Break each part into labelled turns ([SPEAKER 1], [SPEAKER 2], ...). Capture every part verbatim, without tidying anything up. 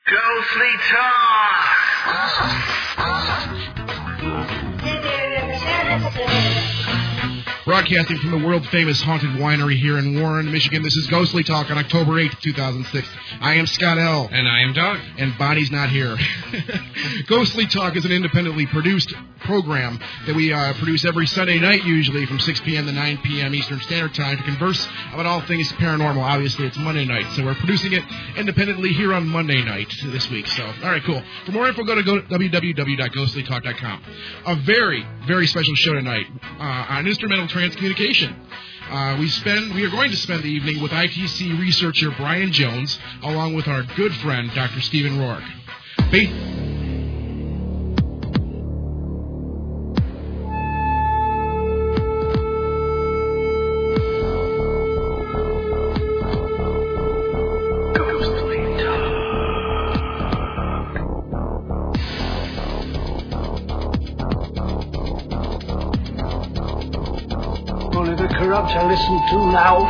[SPEAKER 1] Ghostly Talk!
[SPEAKER 2] Broadcasting from the world-famous Haunted Winery here in Warren, Michigan, this is Ghostly Talk on October eighth, two thousand six. I am Scott L.
[SPEAKER 3] And I am Doug.
[SPEAKER 2] And Bonnie's not here. Ghostly Talk is an independently produced program that we uh, produce every Sunday night, usually from six p.m. to nine p.m. Eastern Standard Time, to converse about all things paranormal. Obviously, it's Monday night, so we're producing it independently here on Monday night this week. So, all right, cool. For more info, go to w w w dot ghostly talk dot com. A very, very special show tonight uh, on instrumental transcommunication. Uh, we spend we are going to spend the evening with I T C researcher Brian Jones, along with our good friend Doctor Stephen Rourke. Ba-
[SPEAKER 4] I listen to now.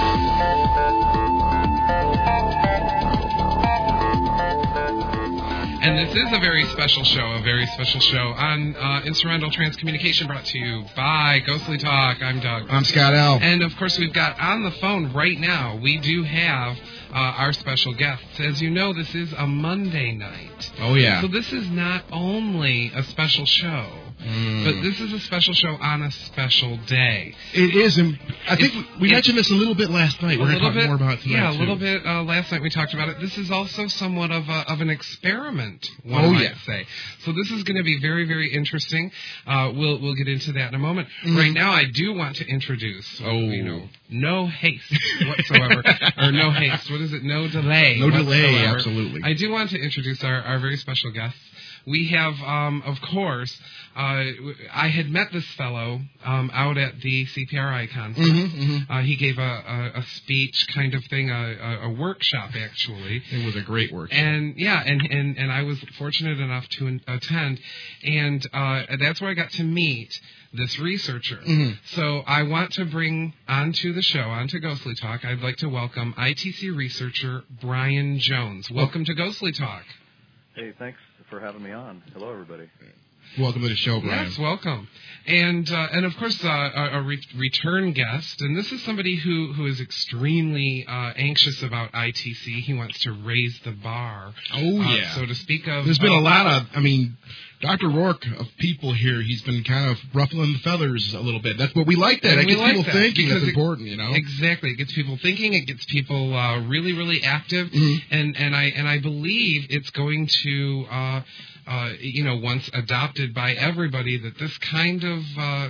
[SPEAKER 3] And this is a very special show, a very special show on uh, Instrumental Transcommunication, brought to you by Ghostly Talk. I'm Doug.
[SPEAKER 2] I'm Scott L.
[SPEAKER 3] And, of course, we've got on the phone right now, we do have uh, our special guests. As you know, this is a Monday night.
[SPEAKER 2] Oh, yeah.
[SPEAKER 3] So this is not only a special show,
[SPEAKER 2] Mm.
[SPEAKER 3] but this is a special show on a special day.
[SPEAKER 2] It is. And I think
[SPEAKER 3] it's,
[SPEAKER 2] we mentioned this a little bit last night. We're going to talk
[SPEAKER 3] bit,
[SPEAKER 2] more about it tonight,
[SPEAKER 3] Yeah, a
[SPEAKER 2] too.
[SPEAKER 3] little bit uh, last night we talked about it. This is also somewhat of a, of an experiment, one
[SPEAKER 2] oh,
[SPEAKER 3] might
[SPEAKER 2] yeah.
[SPEAKER 3] say. So this is going to be very, very interesting. Uh, we'll we'll get into that in a moment.
[SPEAKER 2] Mm.
[SPEAKER 3] Right now, I do want to introduce,
[SPEAKER 2] oh.
[SPEAKER 3] you know, no haste whatsoever. or no haste. What is it? No delay.
[SPEAKER 2] No
[SPEAKER 3] whatsoever.
[SPEAKER 2] delay, absolutely.
[SPEAKER 3] I do want to introduce our, our very special guests. We have, um, of course, uh, I had met this fellow um, out at the C P R I concert.
[SPEAKER 2] Mm-hmm, mm-hmm.
[SPEAKER 3] Uh, he gave a, a, a speech kind of thing, a, a, a workshop, actually.
[SPEAKER 2] It was a great workshop.
[SPEAKER 3] And, yeah, and, and, and I was fortunate enough to in, attend, and uh, that's where I got to meet this researcher.
[SPEAKER 2] Mm-hmm.
[SPEAKER 3] So I want to bring onto the show, onto Ghostly Talk, I'd like to welcome I T C researcher Brian Jones. Welcome to Ghostly Talk.
[SPEAKER 5] Hey, thanks for having me on. Hello, everybody.
[SPEAKER 2] Welcome to the show, Brian.
[SPEAKER 3] Yes, welcome. And, uh, and of course, uh, a, a re- return guest. And this is somebody who, who is extremely uh, anxious about I T C. He wants to raise the bar.
[SPEAKER 2] Oh,
[SPEAKER 3] uh,
[SPEAKER 2] yeah.
[SPEAKER 3] So to speak of...
[SPEAKER 2] There's been
[SPEAKER 3] uh,
[SPEAKER 2] a lot of, I mean, Doctor Rourke of people here, he's been kind of ruffling the feathers a little bit. That's what we like that. It gets
[SPEAKER 3] like
[SPEAKER 2] people
[SPEAKER 3] that
[SPEAKER 2] thinking. That's
[SPEAKER 3] it,
[SPEAKER 2] important, you know?
[SPEAKER 3] Exactly. It gets people thinking. It gets people uh, really, really active.
[SPEAKER 2] Mm-hmm.
[SPEAKER 3] And, and, I, and I believe it's going to... Uh, Uh, you know, once adopted by everybody, that this kind of uh,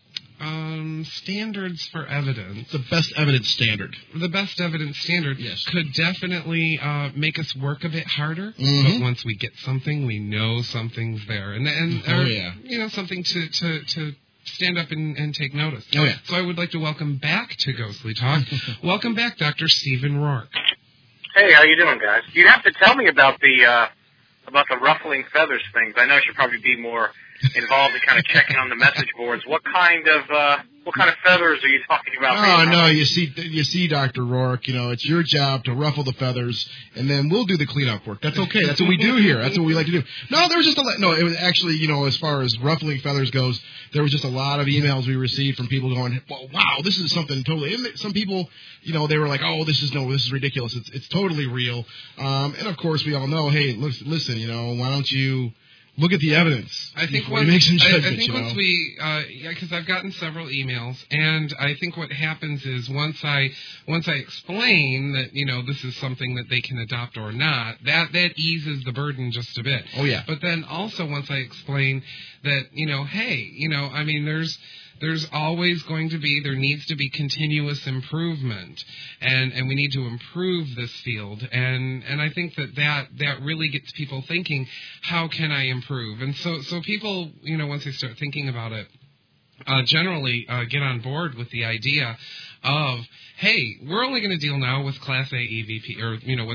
[SPEAKER 3] um, standards for evidence,
[SPEAKER 2] the best evidence standard,
[SPEAKER 3] the best evidence standard,
[SPEAKER 2] yes.
[SPEAKER 3] could definitely uh, make us work a bit harder.
[SPEAKER 2] Mm-hmm.
[SPEAKER 3] But once we get something, we know something's there, and and
[SPEAKER 2] oh,
[SPEAKER 3] or,
[SPEAKER 2] yeah.
[SPEAKER 3] you know, something to to to. stand up and, and take notice.
[SPEAKER 2] Oh, yeah.
[SPEAKER 3] So I would like to welcome back to Ghostly Talk. Welcome back, Doctor Stephen Rourke.
[SPEAKER 1] Hey, how you doing, guys? You have to tell me about the uh, about the ruffling feathers things. I know I should probably be more involved in kind of checking on the message boards. What kind of uh, what kind of feathers are you talking about?
[SPEAKER 2] Oh, no, you see, you see, Doctor Rourke, you know, it's your job to ruffle the feathers, and then we'll do the cleanup work. That's okay. That's what we do here. That's what we like to do. No, there was just a lot. No, it was actually, you know, as far as ruffling feathers goes, there was just a lot of emails we received from people going, well, wow, this is something totally. And some people, you know, they were like, oh, this is no, this is ridiculous. It's it's totally real. Um, and of course, we all know, hey, listen, listen, you know, why don't you look at the evidence.
[SPEAKER 3] I think
[SPEAKER 2] once, make some judgments,
[SPEAKER 3] I, I think
[SPEAKER 2] you know?
[SPEAKER 3] once we, uh, yeah, because I've gotten several emails, and I think what happens is once I once I explain that, you know, this is something that they can adopt or not, that that eases the burden just a bit.
[SPEAKER 2] Oh yeah.
[SPEAKER 3] But then also once I explain that, you know, hey, you know, I mean, there's. There's always going to be, there needs to be continuous improvement, and, and we need to improve this field, and, and I think that, that that really gets people thinking, how can I improve? And so, so people, you know, once they start thinking about it, uh, generally uh, get on board with the idea of, hey, we're only going to deal now with Class A E V P, or, you know, with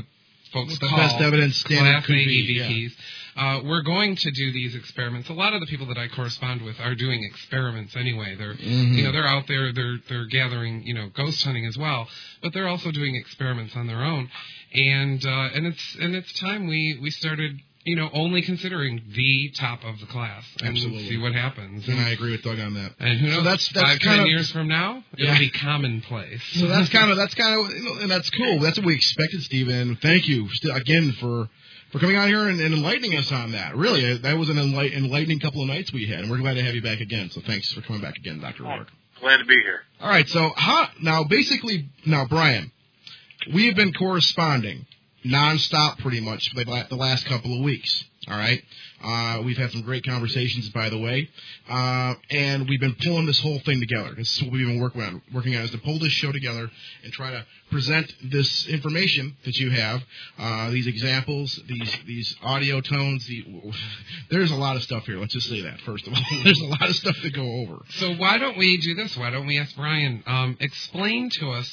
[SPEAKER 3] folks
[SPEAKER 2] the
[SPEAKER 3] call
[SPEAKER 2] best evidence standard
[SPEAKER 3] Class A
[SPEAKER 2] could be,
[SPEAKER 3] E V
[SPEAKER 2] yeah.
[SPEAKER 3] Ps. Uh, we're going to do these experiments. A lot of the people that I correspond with are doing experiments anyway. They're,
[SPEAKER 2] Mm-hmm.
[SPEAKER 3] you know, they're out there. They're they're gathering, you know, ghost hunting as well. But they're also doing experiments on their own. And uh, and it's and it's time we we started, you know, only considering the top of the class and
[SPEAKER 2] Absolutely.
[SPEAKER 3] see what happens.
[SPEAKER 2] And I agree with Doug on that.
[SPEAKER 3] And who knows?
[SPEAKER 2] So that's that's
[SPEAKER 3] five,
[SPEAKER 2] kind
[SPEAKER 3] ten
[SPEAKER 2] of
[SPEAKER 3] years from now, it'll
[SPEAKER 2] Yeah.
[SPEAKER 3] be commonplace.
[SPEAKER 2] So that's kind of that's kind of you know, and that's cool. That's what we expected, Stephen. Thank you st- again for for coming out here and, and enlightening us on that. Really, that was an enlight- enlightening couple of nights we had, and we're glad to have you back again. So thanks for coming back again, Doctor Rourke.
[SPEAKER 1] Glad to be here.
[SPEAKER 2] All right. So how, now, basically, now Brian, we have been corresponding nonstop pretty much for the, la- the last couple of weeks. All right. Uh, we've had some great conversations, by the way, uh, and we've been pulling this whole thing together. This is what we've been working on, working on is to pull this show together and try to present this information that you have, uh, these examples, these these audio tones. The, there's a lot of stuff here. Let's just say that first of all. There's a lot of stuff to go over.
[SPEAKER 3] So why don't we do this? Why don't we ask Brian, um, explain to us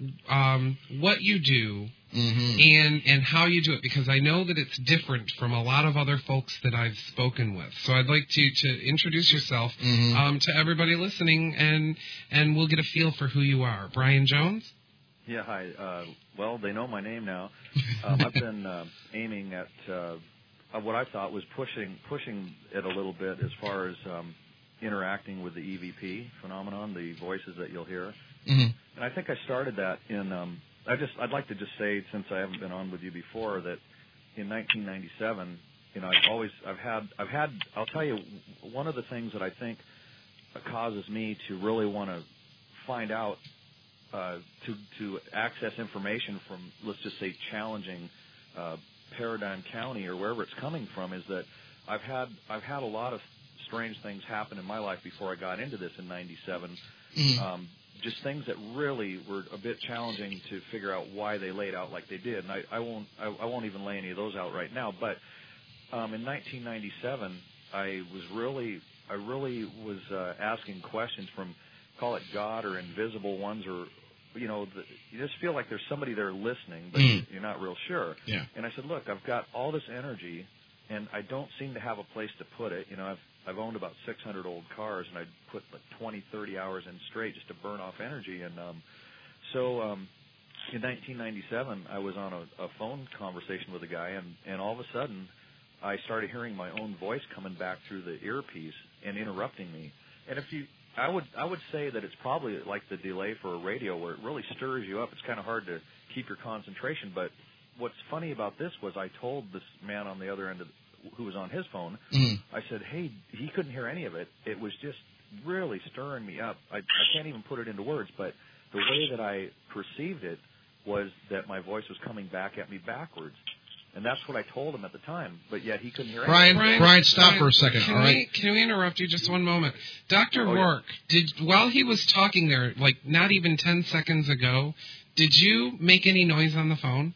[SPEAKER 3] um, what you do
[SPEAKER 2] Mm-hmm.
[SPEAKER 3] and and how you do it, because I know that it's different from a lot of other folks that I've spoken with. So I'd like to, to introduce yourself
[SPEAKER 2] Mm-hmm.
[SPEAKER 3] um, to everybody listening, and and we'll get a feel for who you are. Brian Jones?
[SPEAKER 5] Yeah, hi. Uh, well, they know my name now. Um, I've been uh, aiming at uh, what I thought was pushing pushing it a little bit as far as um, interacting with the E V P phenomenon, the voices that you'll hear.
[SPEAKER 2] Mm-hmm.
[SPEAKER 5] And I think I started that in. Um, I just I'd like to just say, since I haven't been on with you before, that in nineteen ninety-seven, you know, I've always I've had I've had I'll tell you, one of the things that I think causes me to really want to find out uh, to to access information from, let's just say, challenging uh, Paradigm County or wherever it's coming from, is that I've had I've had a lot of strange things happen in my life before I got into this in ninety-seven.
[SPEAKER 2] Mm-hmm.
[SPEAKER 5] Um, just things that really were a bit challenging to figure out why they laid out like they did, and I, I won't I, I won't even lay any of those out right now. But um, in nineteen ninety-seven, I was really I really was uh, asking questions from, call it God or invisible ones, or you know, the, you just feel like there's somebody there listening, but
[SPEAKER 2] Mm.
[SPEAKER 5] you're not real sure.
[SPEAKER 2] Yeah.
[SPEAKER 5] And I said, look, I've got all this energy, and I don't seem to have a place to put it. You know, I've I've owned about six hundred old cars, and I put like twenty, thirty hours in straight just to burn off energy. And um, so um, in nineteen ninety-seven, I was on a, a phone conversation with a guy, and, and all of a sudden, I started hearing my own voice coming back through the earpiece and interrupting me. And if you, I would I would say that it's probably like the delay for a radio, where it really stirs you up. It's kind of hard to keep your concentration. But what's funny about this was I told this man on the other end of who was on his phone,
[SPEAKER 2] Mm-hmm.
[SPEAKER 5] I said, hey, he couldn't hear any of it. It was just really stirring me up. I, I can't even put it into words, but the way that I perceived it was that my voice was coming back at me backwards. And that's what I told him at the time, but yet he couldn't hear
[SPEAKER 2] Brian,
[SPEAKER 5] anything.
[SPEAKER 2] Brian, stop
[SPEAKER 3] Brian,
[SPEAKER 2] for a second,
[SPEAKER 3] Can
[SPEAKER 2] all right?
[SPEAKER 3] we, can we interrupt you just one moment? Doctor
[SPEAKER 5] Oh, yeah.
[SPEAKER 3] Rourke, did while he was talking there, like not even ten seconds ago, did you make any noise on the phone?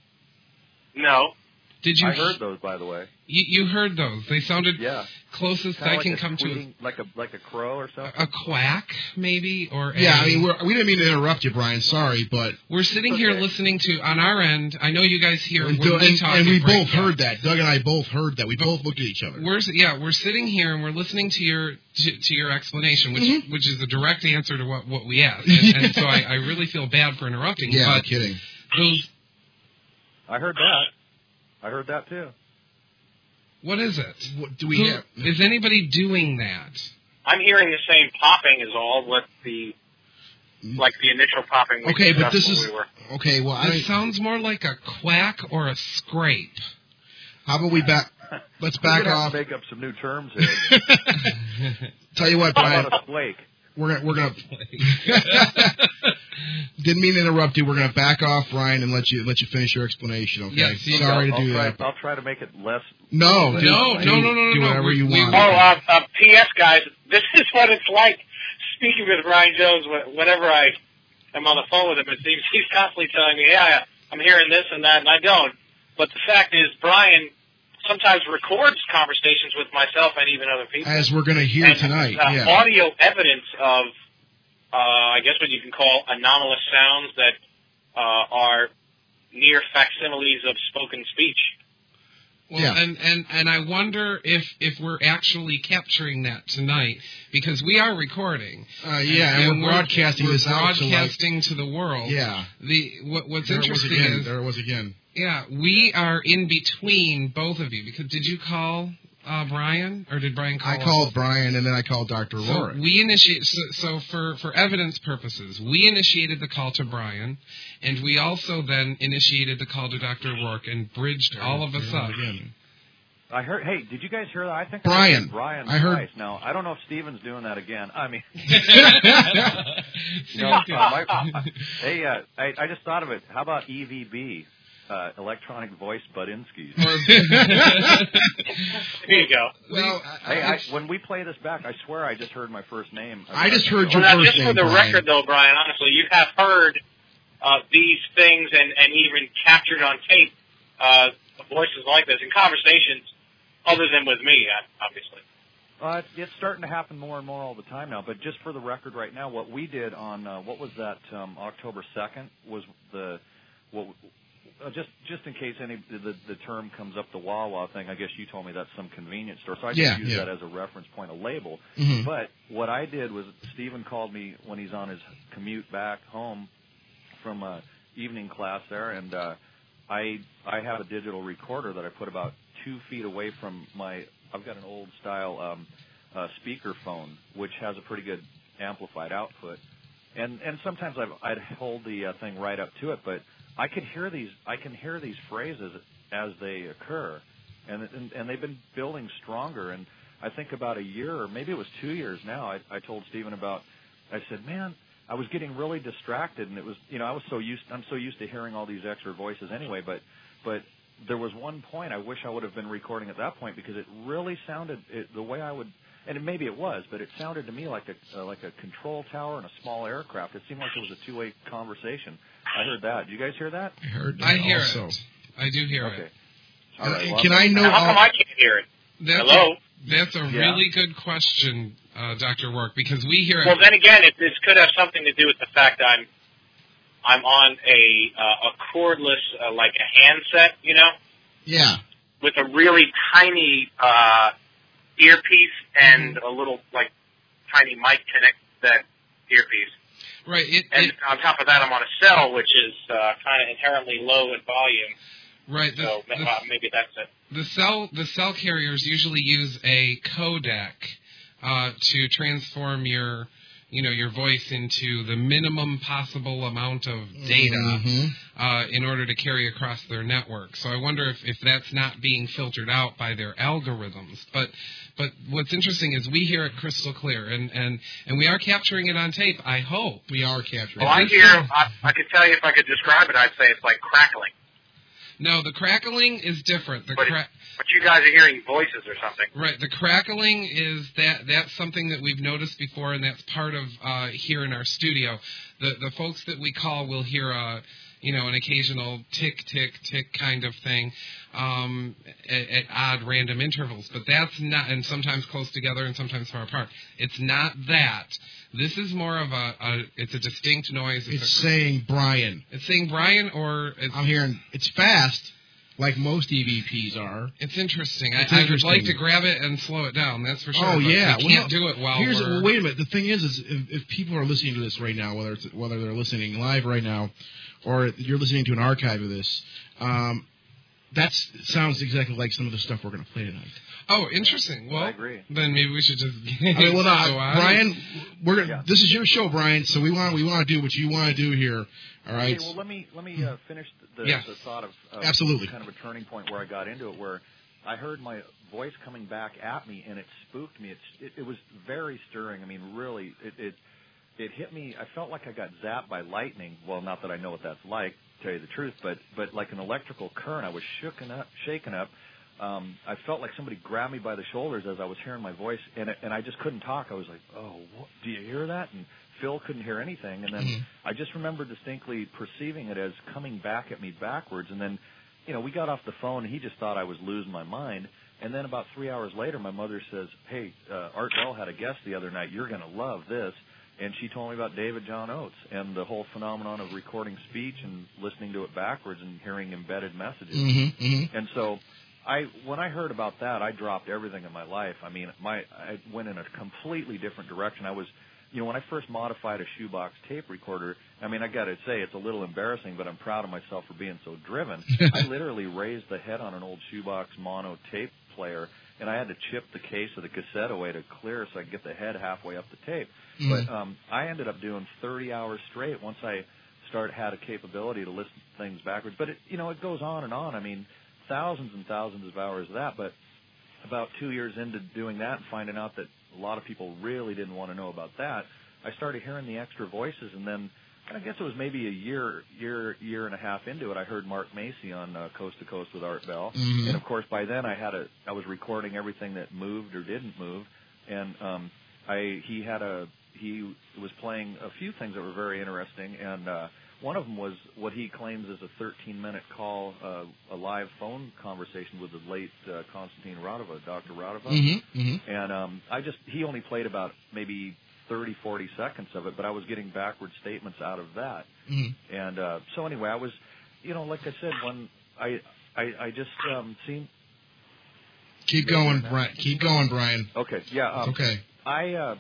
[SPEAKER 1] No.
[SPEAKER 3] Did you?
[SPEAKER 5] I heard those, by the way.
[SPEAKER 3] You, you heard those. They sounded
[SPEAKER 5] Yeah.
[SPEAKER 3] closest
[SPEAKER 5] Kinda
[SPEAKER 3] I
[SPEAKER 5] like
[SPEAKER 3] can
[SPEAKER 5] a
[SPEAKER 3] come to
[SPEAKER 5] tweeting, like a like a crow or something.
[SPEAKER 3] a, a quack, maybe, or
[SPEAKER 2] Yeah,
[SPEAKER 3] a-
[SPEAKER 2] I mean, we're, we didn't mean to interrupt you, Brian. Sorry, but
[SPEAKER 3] We're sitting here
[SPEAKER 5] Okay.
[SPEAKER 3] listening to, on our end, I know you guys hear
[SPEAKER 2] and,
[SPEAKER 3] when we
[SPEAKER 2] and,
[SPEAKER 3] talk.
[SPEAKER 2] and we
[SPEAKER 3] it breaks
[SPEAKER 2] both
[SPEAKER 3] up.
[SPEAKER 2] heard that. Doug and I both heard that. We both looked at each other.
[SPEAKER 3] We're yeah, we're sitting here and we're listening to your to, to your explanation, which
[SPEAKER 2] Mhm.
[SPEAKER 3] which is a direct answer to what, what we asked, and, and so I, I really feel bad for interrupting.
[SPEAKER 2] Yeah, no
[SPEAKER 3] but
[SPEAKER 2] kidding.
[SPEAKER 3] those,
[SPEAKER 5] I heard that. I heard that too.
[SPEAKER 3] what is it?
[SPEAKER 2] What do we
[SPEAKER 3] Who-
[SPEAKER 2] have?
[SPEAKER 3] Is anybody doing that?
[SPEAKER 1] I'm hearing the same popping is all what the like the initial popping. we
[SPEAKER 2] Okay, but
[SPEAKER 1] discussed
[SPEAKER 2] this
[SPEAKER 1] when
[SPEAKER 2] is
[SPEAKER 1] we were.
[SPEAKER 2] okay. Well,
[SPEAKER 3] It
[SPEAKER 2] I,
[SPEAKER 3] sounds more like a quack or a scrape.
[SPEAKER 2] how about we back? Let's back
[SPEAKER 5] We're gonna
[SPEAKER 2] off.
[SPEAKER 5] have to make up some new terms here.
[SPEAKER 2] Tell you what,
[SPEAKER 5] How
[SPEAKER 2] Brian.
[SPEAKER 5] about a flake?
[SPEAKER 2] We're gonna, we're gonna didn't mean to interrupt you. We're gonna back off, Brian, and let you let you finish your explanation. Okay.
[SPEAKER 3] Yes, you-
[SPEAKER 2] Sorry
[SPEAKER 5] I'll,
[SPEAKER 2] to do
[SPEAKER 5] I'll
[SPEAKER 2] that.
[SPEAKER 5] try, I'll try to make it less.
[SPEAKER 2] No,
[SPEAKER 3] No,
[SPEAKER 2] do,
[SPEAKER 3] no,
[SPEAKER 2] do,
[SPEAKER 3] no, no, no,
[SPEAKER 2] do
[SPEAKER 3] no.
[SPEAKER 2] whatever
[SPEAKER 3] We-
[SPEAKER 2] you
[SPEAKER 3] we-
[SPEAKER 2] want.
[SPEAKER 1] Oh, uh, uh, P S guys, this is what it's like speaking with Brian Jones. wh- Whenever I am on the phone with him, it seems he's constantly telling me, "Yeah, I'm hearing this and that," and I don't. But the fact is, Brian sometimes records conversations with myself and even other people.
[SPEAKER 2] As we're gonna hear
[SPEAKER 1] and,
[SPEAKER 2] tonight.
[SPEAKER 1] uh,
[SPEAKER 2] Yeah.
[SPEAKER 1] audio evidence of, uh, I guess what you can call anomalous sounds that uh, are near facsimiles of spoken speech.
[SPEAKER 3] Well,
[SPEAKER 2] Yeah.
[SPEAKER 3] and, and, and I wonder if, if we're actually capturing that tonight, because we are recording.
[SPEAKER 2] Uh, yeah, and, and we're broadcasting
[SPEAKER 3] we're
[SPEAKER 2] this out to, like,
[SPEAKER 3] broadcasting to the world.
[SPEAKER 2] Yeah.
[SPEAKER 3] The what, what's
[SPEAKER 2] there
[SPEAKER 3] interesting
[SPEAKER 2] it was again.
[SPEAKER 3] is
[SPEAKER 2] there it was again.
[SPEAKER 3] Yeah, we are in between both of you, because did you call uh, Brian, or did Brian call
[SPEAKER 2] I
[SPEAKER 3] us?
[SPEAKER 2] called Brian, and then I called Doctor
[SPEAKER 3] So
[SPEAKER 2] Rorik.
[SPEAKER 3] we initiate. So, so for, for evidence purposes, we initiated the call to Brian, and we also then initiated the call to Doctor Rorik and bridged
[SPEAKER 2] There
[SPEAKER 3] all
[SPEAKER 2] it-
[SPEAKER 3] of us
[SPEAKER 2] there it
[SPEAKER 3] up.
[SPEAKER 2] was again.
[SPEAKER 5] I heard. Hey, did you guys hear that? I think
[SPEAKER 2] Brian.
[SPEAKER 5] I heard Brian
[SPEAKER 2] I heard-
[SPEAKER 5] twice. Now I don't know if Steven's doing that again. I mean,
[SPEAKER 3] See,
[SPEAKER 5] no,
[SPEAKER 3] we
[SPEAKER 5] uh,
[SPEAKER 3] did.
[SPEAKER 5] my, hey, uh, I, I just thought of it. How about E V B, uh, electronic voice Budinskis?
[SPEAKER 1] There you go.
[SPEAKER 2] Well,
[SPEAKER 5] Hey, I, when we play this back, I swear I just heard my first name.
[SPEAKER 2] I just heard
[SPEAKER 1] Well,
[SPEAKER 2] your
[SPEAKER 1] now,
[SPEAKER 2] first
[SPEAKER 1] just for
[SPEAKER 2] name,
[SPEAKER 1] the
[SPEAKER 2] Brian.
[SPEAKER 1] record, though, Brian, honestly, you have heard uh, these things and, and even captured on tape uh, voices like this in conversations other than with me, obviously.
[SPEAKER 5] Uh, it's, it's starting to happen more and more all the time now. But just for the record, right now, what we did on uh, what was that um, October second was the what. Uh, just, just in case any the, the term comes up, the Wawa thing. I guess you told me that's some convenience store, so I just
[SPEAKER 2] Yeah,
[SPEAKER 5] use
[SPEAKER 2] yeah.
[SPEAKER 5] that as a reference point, a label.
[SPEAKER 2] Mhm.
[SPEAKER 5] But what I did was, Stephen called me when he's on his commute back home from uh, evening class there, and uh, I I have a digital recorder that I put about two feet away from my. I've got an old style um, uh, speaker phone, which has a pretty good amplified output, and and sometimes I've, I'd hold the uh, thing right up to it, but I can hear these. I can hear these phrases as they occur, and and, and they've been building stronger. And I think about a year, or maybe it was two years now. I, I told Stephen about. I said, man, I was getting really distracted, and it was, you know, I was so used. I'm so used to hearing all these extra voices anyway. But but there was one point I wish I would have been recording at that point, because it really sounded it, the way I would. And it, maybe it was, but it sounded to me like a uh, like a control tower in a small aircraft. It seemed like it was a two-way conversation. I heard that. Did you guys hear that?
[SPEAKER 2] I heard that
[SPEAKER 3] I hear
[SPEAKER 2] also.
[SPEAKER 3] it. I do hear
[SPEAKER 5] Okay.
[SPEAKER 3] it.
[SPEAKER 5] All right.
[SPEAKER 2] And
[SPEAKER 5] well,
[SPEAKER 2] can I know?
[SPEAKER 1] How come
[SPEAKER 2] all-
[SPEAKER 1] I can't hear it?
[SPEAKER 3] That's
[SPEAKER 1] Hello?
[SPEAKER 3] A, that's a
[SPEAKER 5] Yeah.
[SPEAKER 3] really good question, uh, Doctor Rorik, because we hear
[SPEAKER 1] Well,
[SPEAKER 3] it.
[SPEAKER 1] then again, it, this could have something to do with the fact that I'm I'm on a uh, a cordless, uh, like a handset, you know,
[SPEAKER 2] Yeah.
[SPEAKER 1] with a really tiny uh, earpiece and
[SPEAKER 3] Mm-hmm.
[SPEAKER 1] a little like tiny mic connect that earpiece.
[SPEAKER 3] Right. It,
[SPEAKER 1] And
[SPEAKER 3] it,
[SPEAKER 1] on top of that, I'm on a cell, which is uh, kind of inherently low in volume.
[SPEAKER 3] right. The,
[SPEAKER 1] So
[SPEAKER 3] the,
[SPEAKER 1] uh, maybe that's it.
[SPEAKER 3] the cell the cell carriers usually use a codec uh, to transform your you know your voice into the minimum possible amount of data
[SPEAKER 2] Mhm.
[SPEAKER 3] uh, in order to carry across their network. So I wonder if, if that's not being filtered out by their algorithms. But but what's interesting is we hear it crystal clear, and, and, and we are capturing it on tape, I hope.
[SPEAKER 2] We are capturing.
[SPEAKER 1] Well, I hear, I, I could tell you if I could describe it, I'd say it's like crackling.
[SPEAKER 3] No, the crackling is different. The
[SPEAKER 1] But,
[SPEAKER 3] cra-
[SPEAKER 1] it, but you guys are hearing voices or something.
[SPEAKER 3] Right, the crackling is that that's something that we've noticed before, and that's part of uh, here in our studio. The the folks that we call will hear a you know an occasional tick tick tick kind of thing um, at, at odd random intervals, but that's not, and sometimes close together and sometimes far apart. It's not that. This is more of a, a it's a distinct noise.
[SPEAKER 2] It's
[SPEAKER 3] a,
[SPEAKER 2] saying Brian.
[SPEAKER 3] it's saying Brian, or it's,
[SPEAKER 2] I'm hearing it's fast, like most E V Ps are.
[SPEAKER 3] it's interesting.
[SPEAKER 2] It's
[SPEAKER 3] I, I
[SPEAKER 2] interesting.
[SPEAKER 3] would like to grab it and slow it down. That's for sure.
[SPEAKER 2] Oh
[SPEAKER 3] but
[SPEAKER 2] yeah,
[SPEAKER 3] we
[SPEAKER 2] Well,
[SPEAKER 3] can't
[SPEAKER 2] no,
[SPEAKER 3] do it while
[SPEAKER 2] here's
[SPEAKER 3] we're.
[SPEAKER 2] well, wait a minute. The thing is, is if, if people are listening to this right now, whether it's whether they're listening live right now, or you're listening to an archive of this, um, that sounds exactly like some of the stuff we're going to play tonight.
[SPEAKER 3] Oh, interesting. Well,
[SPEAKER 5] I agree.
[SPEAKER 3] then maybe we should just.
[SPEAKER 2] I mean, well, no,
[SPEAKER 3] go on.
[SPEAKER 2] Brian, we're gonna,
[SPEAKER 5] Yeah.
[SPEAKER 2] this is your show, Brian. So we want we want to do what you want to do here. All right.
[SPEAKER 5] Okay, well, let me let me uh, finish the,
[SPEAKER 3] Yeah.
[SPEAKER 5] the thought of uh,
[SPEAKER 2] Absolutely.
[SPEAKER 5] kind of a turning point where I got into it, where I heard my voice coming back at me, and it spooked me. It's, it, it was very stirring. I mean, really, it, it it hit me. I felt like I got zapped by lightning. Well, not that I know what that's like, to tell you the truth, but but like an electrical current. I was shooken up, shaken up. Um, I felt like somebody grabbed me by the shoulders as I was hearing my voice, and it, and I just couldn't talk. I was like, "Oh, what, do you hear that?" And Phil couldn't hear anything, and then
[SPEAKER 2] Mhm.
[SPEAKER 5] I just remember distinctly perceiving it as coming back at me backwards. And then, you know, we got off the phone. He just thought I was losing my mind. And then about three hours later, my mother says, "Hey, uh, Art Bell had a guest the other night. You're going to love this." and she told me about David John Oates and the whole phenomenon of recording speech and listening to it backwards and hearing embedded messages.
[SPEAKER 2] Mm-hmm, mm-hmm.
[SPEAKER 5] And so, I when I heard about that, I dropped everything in my life. I mean, my I went in a completely different direction. I was, you know, when I first modified a shoebox tape recorder, I mean, I got to say it's a little embarrassing, but I'm proud of myself for being so driven. I literally raised the head on an old shoebox mono tape player, and I had to chip the case of the cassette away to clear so I could get the head halfway up the tape. Mm. But um, I ended up doing thirty hours straight once I started had a capability to listen to things backwards. But it, you know, it goes on and on. I mean, thousands and thousands of hours of that. But about two years into doing that and finding out that a lot of people really didn't want to know about that, I started hearing the extra voices, and then I guess it was maybe a year, year, year and a half into it. I heard Mark Macy on uh, Coast to Coast with Art Bell,
[SPEAKER 2] mm-hmm.
[SPEAKER 5] and of course by then I had a, I was recording everything that moved or didn't move, and um, I he had a he was playing a few things that were very interesting, and uh, one of them was what he claims is a thirteen minute call, uh, a live phone conversation with the late uh, Konstantin Radova, Doctor Radova,
[SPEAKER 2] mm-hmm. Mm-hmm.
[SPEAKER 5] and um, I just he only played about maybe thirty, forty seconds of it, but I was getting backward statements out of that.
[SPEAKER 2] Mm-hmm.
[SPEAKER 5] And uh, so anyway, I was, you know, like I said, when I I, I just um, seen.
[SPEAKER 2] Keep going, Brian. Keep going, Brian.
[SPEAKER 5] Okay, yeah. Um,
[SPEAKER 2] okay.
[SPEAKER 5] I uh,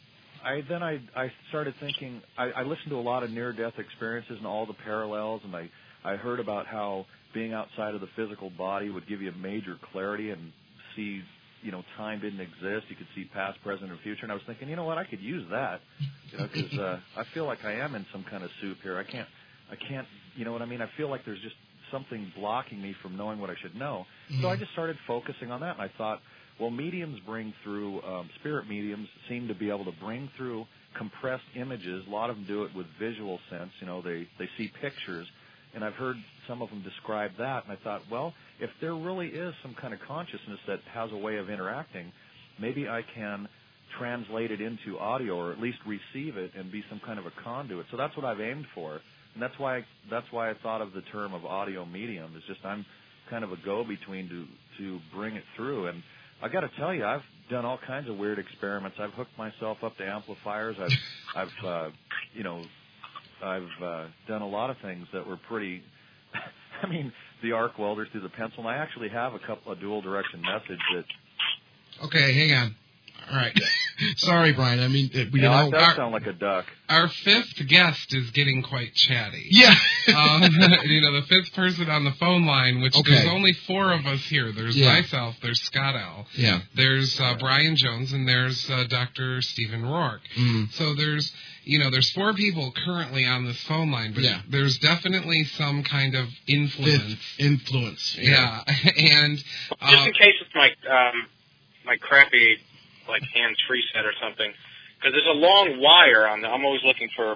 [SPEAKER 5] I then I I started thinking. I, I listened to a lot of near-death experiences and all the parallels, and I I heard about how being outside of the physical body would give you major clarity and see. You know, time didn't exist. You could see past, present, and future. And I was thinking, you know what, I could use that, you know, because uh, I feel like I am in some kind of soup here. I can't, I can't, you know what I mean? I feel like there's just something blocking me from knowing what I should know. Mm-hmm. So I just started focusing on that, and I thought, well, mediums bring through, um, spirit mediums seem to be able to bring through compressed images. A lot of them do it with visual sense. You know, they, they see pictures. And I've heard some of them describe that, and I thought, well, if there really is some kind of consciousness that has a way of interacting, maybe I can translate it into audio, or at least receive it and be some kind of a conduit. So that's what I've aimed for, and that's why that's why I thought of the term of audio medium. It's just I'm kind of a go-between to to bring it through. And I got to tell you, I've done all kinds of weird experiments. I've hooked myself up to amplifiers. I've I've uh, you know. I've uh, done a lot of things that were pretty, I mean, the arc welder through the pencil. And I actually have a couple of dual direction message that.
[SPEAKER 2] Okay, hang on. All right. Sorry, Brian. I mean, we
[SPEAKER 5] yeah,
[SPEAKER 2] know.
[SPEAKER 5] That does sound like a duck.
[SPEAKER 3] Our fifth guest is getting quite chatty.
[SPEAKER 2] Yeah.
[SPEAKER 3] um, you know, the fifth person on the phone line, which
[SPEAKER 2] okay.
[SPEAKER 3] there's only four of us here. There's
[SPEAKER 2] yeah.
[SPEAKER 3] myself, there's Scott L.
[SPEAKER 2] Yeah.
[SPEAKER 3] There's uh, Brian Jones, and there's uh, Doctor Stephen Rourke.
[SPEAKER 2] Mm.
[SPEAKER 3] So there's, you know, there's four people currently on this phone line, but
[SPEAKER 2] yeah.
[SPEAKER 3] there's definitely some kind of influence.
[SPEAKER 2] Fifth influence.
[SPEAKER 3] Yeah. yeah. and uh,
[SPEAKER 1] just in case it's my um, my crappy like hands-free set or something, because there's a long wire on the, I'm always looking for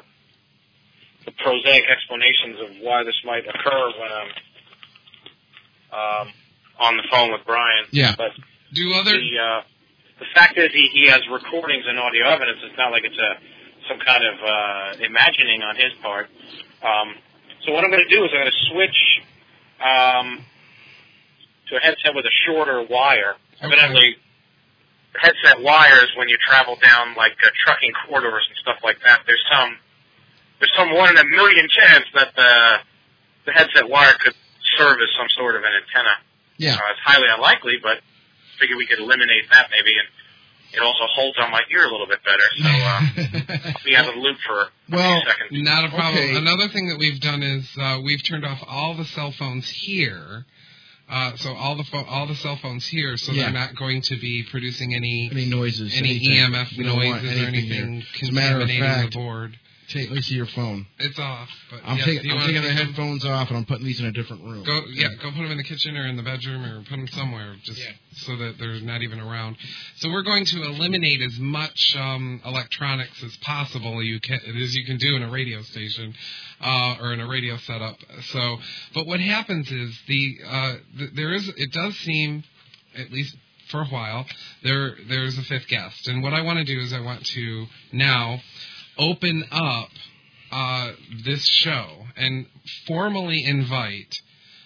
[SPEAKER 1] the prosaic explanations of why this might occur when I'm um, on the phone with Brian.
[SPEAKER 2] Yeah.
[SPEAKER 1] But
[SPEAKER 3] do other
[SPEAKER 1] the uh, the fact is he, he has recordings and audio evidence. It's not like it's a some kind of uh, imagining on his part. Um, so what I'm going to do is I'm going to switch um, to a headset with a shorter wire.
[SPEAKER 3] Okay.
[SPEAKER 1] Evidently, headset wires, when you travel down like uh, trucking corridors and stuff like that, there's some there's some one in a million chance that the the headset wire could serve as some sort of an antenna.
[SPEAKER 2] Yeah,
[SPEAKER 1] uh, it's highly unlikely, but I figure we could eliminate that maybe, and it also holds on my ear a little bit better. So uh, I'll be out of the loop for a
[SPEAKER 2] well,
[SPEAKER 1] few seconds.
[SPEAKER 3] Not a problem.
[SPEAKER 2] Okay.
[SPEAKER 3] Another thing that we've done is uh, we've turned off all the cell phones here. Uh, so all the fo- all the cell phones here, so
[SPEAKER 2] yeah.
[SPEAKER 3] they're not going to be producing any
[SPEAKER 2] any noises,
[SPEAKER 3] any
[SPEAKER 2] anything.
[SPEAKER 3] E M F
[SPEAKER 2] we don't want
[SPEAKER 3] noises or anything contaminating
[SPEAKER 2] fact,
[SPEAKER 3] the board.
[SPEAKER 2] Take, let me see your phone.
[SPEAKER 3] It's off. But
[SPEAKER 2] I'm,
[SPEAKER 3] yes,
[SPEAKER 2] take, I'm taking the
[SPEAKER 3] them?
[SPEAKER 2] headphones off, and I'm putting these in a different room.
[SPEAKER 3] Go, yeah, go put them in the kitchen or in the bedroom or put them somewhere, just
[SPEAKER 2] yeah.
[SPEAKER 3] so that they're not even around. So we're going to eliminate as much um, electronics as possible you can, as you can do in a radio station uh, or in a radio setup. So, but what happens is the uh, th- there is it does seem, at least for a while, there there's a fifth guest, and what I want to do is I want to now open up uh, this show and formally invite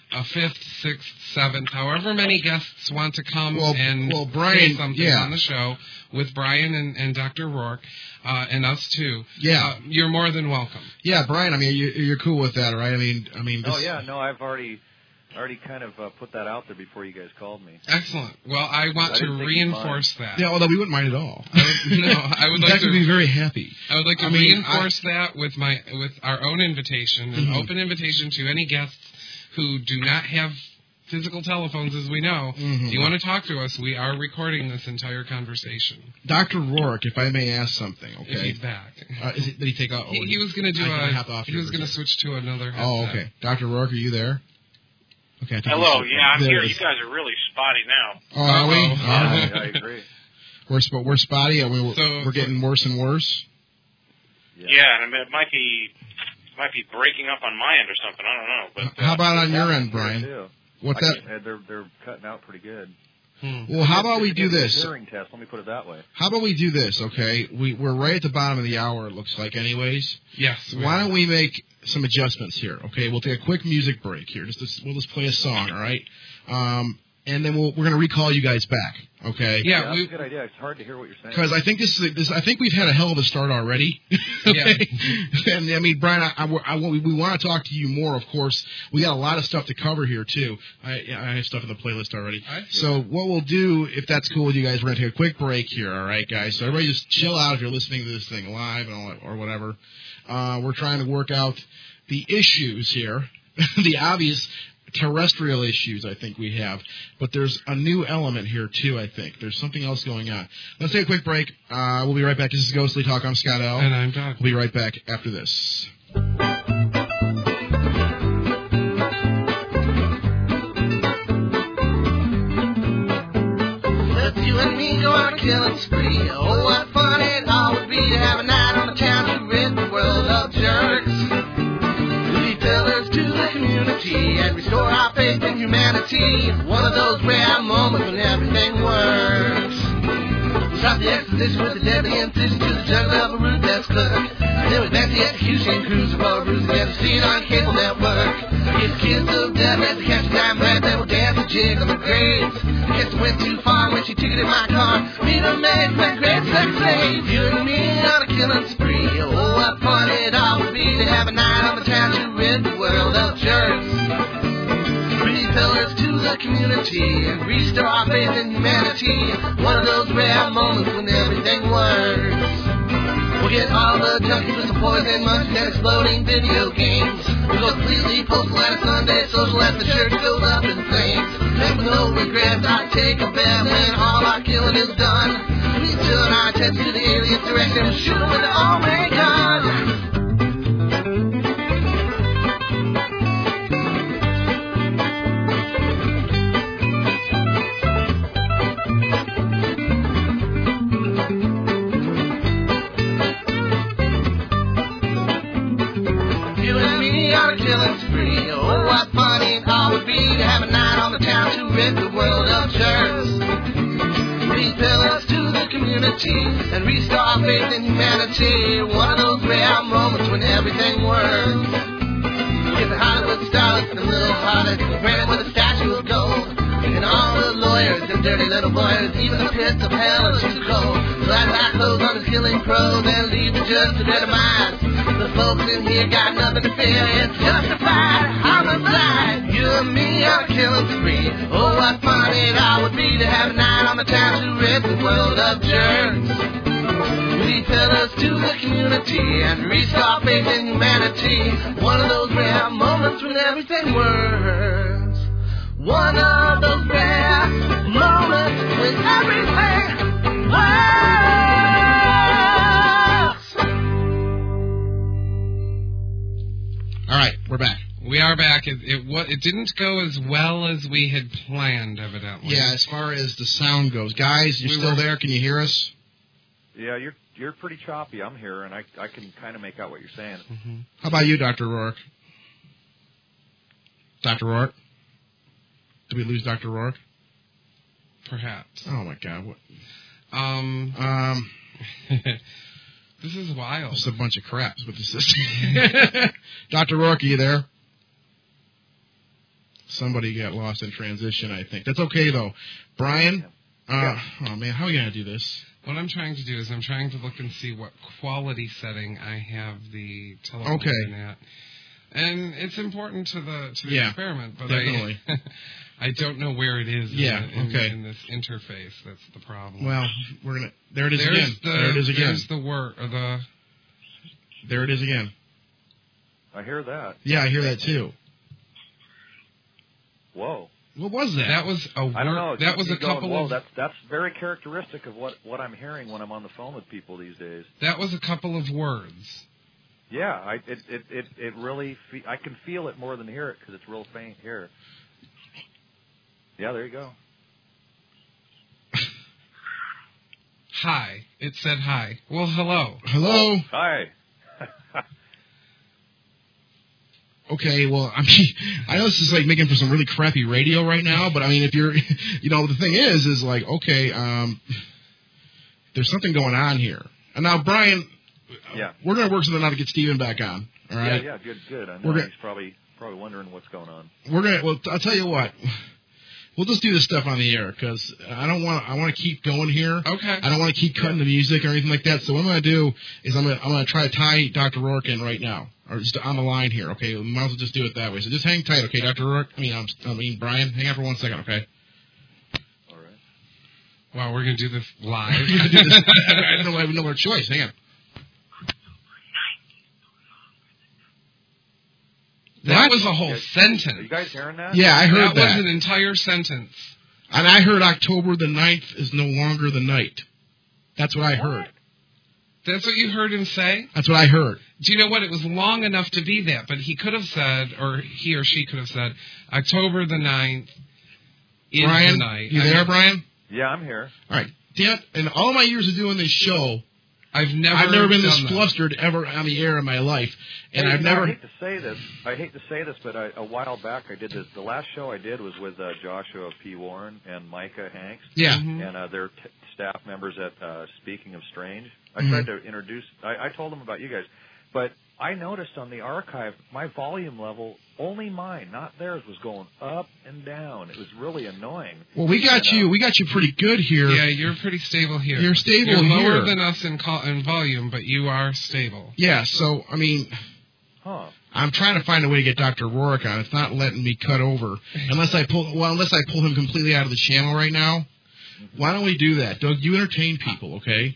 [SPEAKER 3] a fifth, sixth, seventh, however many guests want to come
[SPEAKER 2] well,
[SPEAKER 3] and
[SPEAKER 2] well, Brian,
[SPEAKER 3] say something
[SPEAKER 2] yeah.
[SPEAKER 3] on the show with Brian and, and Doctor Rourke uh, and us too.
[SPEAKER 2] Yeah,
[SPEAKER 3] uh, you're more than welcome.
[SPEAKER 2] Yeah, Brian. I mean, you, you're cool with that, right? I mean, I mean. This...
[SPEAKER 5] Oh yeah, no, I've already. already kind of uh, put that out there before you guys called me.
[SPEAKER 3] Excellent. Well, I want
[SPEAKER 5] I
[SPEAKER 3] to reinforce that.
[SPEAKER 2] Yeah, although we wouldn't mind at all.
[SPEAKER 3] I would, no, I would
[SPEAKER 2] In
[SPEAKER 3] like
[SPEAKER 2] fact,
[SPEAKER 3] to
[SPEAKER 2] we'd be very happy.
[SPEAKER 3] I would like to
[SPEAKER 2] I mean,
[SPEAKER 3] reinforce I, that with my with our own invitation, an
[SPEAKER 2] mm-hmm.
[SPEAKER 3] open invitation to any guests who do not have physical telephones, as we know.
[SPEAKER 2] Mm-hmm.
[SPEAKER 3] If you want to talk to us, we are recording this entire conversation.
[SPEAKER 2] Doctor Rourke, if I may ask something, okay?
[SPEAKER 3] If he's back.
[SPEAKER 2] Uh, is it, did he take out?
[SPEAKER 3] He, he was going to do
[SPEAKER 2] I,
[SPEAKER 3] a.
[SPEAKER 2] I
[SPEAKER 3] he was going to switch to another headset.
[SPEAKER 2] Oh, okay. Doctor Rourke, are you there? Okay. I think
[SPEAKER 1] Hello.
[SPEAKER 2] he's,
[SPEAKER 1] Yeah, I'm
[SPEAKER 2] there
[SPEAKER 1] here.
[SPEAKER 2] is.
[SPEAKER 1] You guys are really spotty now.
[SPEAKER 2] Oh, are we?
[SPEAKER 3] Uh-oh.
[SPEAKER 5] Yeah, I agree.
[SPEAKER 2] We're sp- we're spotty. I mean, we're,
[SPEAKER 3] So-
[SPEAKER 2] we're getting worse and worse.
[SPEAKER 5] Yeah.
[SPEAKER 1] Yeah, and it might be might be breaking up on my end or something. I don't know. But uh,
[SPEAKER 2] How about on your end,
[SPEAKER 5] Here,
[SPEAKER 2] Brian?
[SPEAKER 5] too.
[SPEAKER 2] What's
[SPEAKER 5] I
[SPEAKER 2] that?
[SPEAKER 5] can- uh, they're they're cutting out pretty good.
[SPEAKER 3] Hmm.
[SPEAKER 2] Well, how about we do
[SPEAKER 5] It's a
[SPEAKER 2] this?
[SPEAKER 5] Hearing test. Let me put it that way.
[SPEAKER 2] How about we do this? Okay, we we're right at the bottom of the hour. It looks like, anyways.
[SPEAKER 3] Yes. we
[SPEAKER 2] Why
[SPEAKER 3] are.
[SPEAKER 2] don't we make some adjustments here? Okay, we'll take a quick music break here. Just to, we'll just play a song, all right? Um, and then we'll, we're going to recall you guys back. Okay.
[SPEAKER 3] Yeah,
[SPEAKER 5] Yeah,
[SPEAKER 3] we,
[SPEAKER 5] that's a good idea. It's hard to hear what you're saying.
[SPEAKER 2] Because I think this is this. I think we've had a hell of a start already. Okay? And I mean, Brian, I, I, I, we, we want to talk to you more. Of course, we got a lot of stuff to cover here too. I, I have stuff in the playlist already.
[SPEAKER 3] I see.
[SPEAKER 2] So what we'll do, if that's cool with you guys, we're gonna take a quick break here. All right, guys. So everybody just chill out if you're listening to this thing live and all that, or whatever. Uh, we're trying to work out the issues here, the obvious terrestrial issues I think we have, but there's a new element here too. I think there's something else going on. Let's take a quick break. Uh, we'll be right back. This is Ghostly Talk. I'm Scott L.
[SPEAKER 3] and I'm Doug.
[SPEAKER 2] We'll be right back after this.
[SPEAKER 4] Let's you and me go on a killing spree. Oh, what fun it all would be to have a night on the town to rid the world of jerks. We pillars to the community and restore our faith in humanity. One of those rare moments when everything works. Stop the exposition with the deadly incision to the jungle of a rude desk clerk. And then we advance the execution cruise of our ruse again to see it on cable network. Kiss the kids of death as they catch a dime breath, then we'll dance a jig on the grades. Guess I went too far when she ticketed my car. Me the maid, my great sex slave. You and me on a killing spree. Oh, what fun it all would be to have a night on the town to rid the world of jerks. Three pillars to the community and restore our faith in humanity. One of those rare moments when everything works. We'll get all the junkies with some poison munchies and exploding video games. We'll go completely postal at a Sunday social as the church goes up in flames. And with no regrets, I take a bet when all our killing is done. We turn our attention to the alien's direction and shoot them with the all-ray gun. Killing spree. Oh, what fun it all would be to have a night on the town to rid the world of jerks. Three pillars to the community and restore our faith in humanity. One of those rare moments when everything works. Get the Hollywood stars and the little harlots, granted with a statue of gold. And all the lawyers and dirty little boys, even the pits of hell are too cold. So as I close on this killing pro, then leave the judge to their demise. The folks in here got nothing to fear, it's justified homicide. You and me on a killing spree. Oh, what fun it all would be to have a night on the town to rid the world of jerks. We pillars to the community and restore faith in humanity. One of those rare moments when everything works. One of those rare moments when everything works.
[SPEAKER 2] All right, we're back.
[SPEAKER 3] We are back. It, it what it didn't go as well as we had planned, evidently.
[SPEAKER 2] Yeah, as far as the sound goes, guys, you're
[SPEAKER 3] We
[SPEAKER 2] still
[SPEAKER 3] were-
[SPEAKER 2] there? Can you hear us?
[SPEAKER 5] Yeah, you're you're pretty choppy. I'm here, and I I can kind of make out what you're saying.
[SPEAKER 3] Mm-hmm.
[SPEAKER 2] How about you, Doctor Rourke? Doctor Rourke? Did we lose Doctor Rourke?
[SPEAKER 3] Perhaps.
[SPEAKER 2] Oh my God! What?
[SPEAKER 3] Um.
[SPEAKER 2] Um,
[SPEAKER 3] This is wild.
[SPEAKER 2] this is a bunch of crap with the system. Doctor Rourke, are you there? Somebody got lost in transition, I think. That's okay, though. Brian, uh,
[SPEAKER 5] Yeah.
[SPEAKER 2] oh, man, how are you going to do this?
[SPEAKER 3] What I'm trying to do is I'm trying to look and see what quality setting I have the telephone
[SPEAKER 2] Okay.
[SPEAKER 3] at. And it's important to the to the
[SPEAKER 2] Yeah,
[SPEAKER 3] experiment, but
[SPEAKER 2] definitely.
[SPEAKER 3] I I don't know where it is
[SPEAKER 2] Yeah,
[SPEAKER 3] in, in,
[SPEAKER 2] okay.
[SPEAKER 3] in this interface. That's the problem.
[SPEAKER 2] Well, we're going to... There it is
[SPEAKER 3] there's
[SPEAKER 2] again.
[SPEAKER 3] The,
[SPEAKER 2] there it is again.
[SPEAKER 3] There's the word, or the...
[SPEAKER 2] There it is again.
[SPEAKER 5] I hear that.
[SPEAKER 2] Yeah, I hear that, too.
[SPEAKER 5] Whoa.
[SPEAKER 2] What was that?
[SPEAKER 3] That was a word.
[SPEAKER 5] I don't know.
[SPEAKER 3] That was a
[SPEAKER 5] Keep going,
[SPEAKER 3] couple
[SPEAKER 5] whoa,
[SPEAKER 3] of...
[SPEAKER 5] That's, that's very characteristic of what, what I'm hearing when I'm on the phone with people these days.
[SPEAKER 3] That was a couple of words.
[SPEAKER 5] Yeah, I, it, it, it, it really... Fe- I can feel it more than hear it because it's real faint here. Yeah, there you go.
[SPEAKER 3] Hi. It said hi. Well, hello.
[SPEAKER 2] Hello?
[SPEAKER 5] Hi.
[SPEAKER 2] Okay, well, I mean, I know this is like making for some really crappy radio right now, but I mean, if you're, you know, the thing is, is like, okay, um, there's something going on here. And now, Brian,
[SPEAKER 5] Yeah.
[SPEAKER 2] we're going to work something out to get Steven back on, all right?
[SPEAKER 5] Yeah, yeah, good, good. I know
[SPEAKER 2] We're gonna-
[SPEAKER 5] he's probably probably wondering what's going on.
[SPEAKER 2] We're going to, well, I'll tell you what, we'll just do this stuff on the air, because I don't want, I want to keep going here.
[SPEAKER 3] Okay.
[SPEAKER 2] I don't want to keep cutting the music or anything like that, so what I'm going to do is I'm going to, I'm going to try to tie Doctor Rourke in right now. Or just on the line here, okay? We might as well just do it that way. So just hang tight, okay, Doctor Rourke? I mean, I'm, I mean, Brian, hang on for one second, okay?
[SPEAKER 5] All right.
[SPEAKER 3] Wow, we're going to do this live.
[SPEAKER 2] I don't know. I have no other choice. Hang on.
[SPEAKER 3] That
[SPEAKER 2] What?
[SPEAKER 3] was a whole
[SPEAKER 5] Are you
[SPEAKER 3] sentence.
[SPEAKER 5] guys hearing that?
[SPEAKER 2] Yeah, I heard
[SPEAKER 3] that.
[SPEAKER 2] that.
[SPEAKER 3] was an entire sentence.
[SPEAKER 2] And I heard October the ninth is no longer the night. That's what I heard.
[SPEAKER 3] That's what you heard him say?
[SPEAKER 2] That's what I heard.
[SPEAKER 3] Do you know what? It was long enough to be that, but he could have said, or he or she could have said, October the ninth is
[SPEAKER 2] Brian,
[SPEAKER 3] the night.
[SPEAKER 2] you
[SPEAKER 3] I
[SPEAKER 2] there,
[SPEAKER 3] mean,
[SPEAKER 2] Brian?
[SPEAKER 5] Yeah, I'm here.
[SPEAKER 2] All right. Dan, in all my years of doing this show,
[SPEAKER 3] I've never
[SPEAKER 2] I've never been this
[SPEAKER 3] done that.
[SPEAKER 2] flustered ever on the air in my life. And
[SPEAKER 5] Hey,
[SPEAKER 2] I've
[SPEAKER 5] you know,
[SPEAKER 2] never...
[SPEAKER 5] I hate to say this. I hate to say this, but I, a while back I did this. The last show I did was with uh, Joshua P. Warren and Micah Hanks.
[SPEAKER 2] Yeah.
[SPEAKER 3] Mhm.
[SPEAKER 5] And uh, they're t- staff members at uh, Speaking of Strange. I
[SPEAKER 2] Mhm.
[SPEAKER 5] tried to introduce. I, I told them about you guys, but I noticed on the archive my volume level, only mine, not theirs, was going up and down. It was really annoying.
[SPEAKER 2] Well, we got
[SPEAKER 5] And, uh,
[SPEAKER 2] you. We got you pretty good here.
[SPEAKER 3] Yeah, you're pretty stable here.
[SPEAKER 2] You're stable
[SPEAKER 3] You're lower
[SPEAKER 2] here.
[SPEAKER 3] than us in, col- in volume, but you are stable.
[SPEAKER 2] Yeah, so, I mean...
[SPEAKER 5] Huh.
[SPEAKER 2] I'm trying to find a way to get Doctor Rourke on. It's not letting me cut over unless I pull. Well, unless I pull him completely out of the channel right now. Why don't we do that, Doug? You entertain people, okay?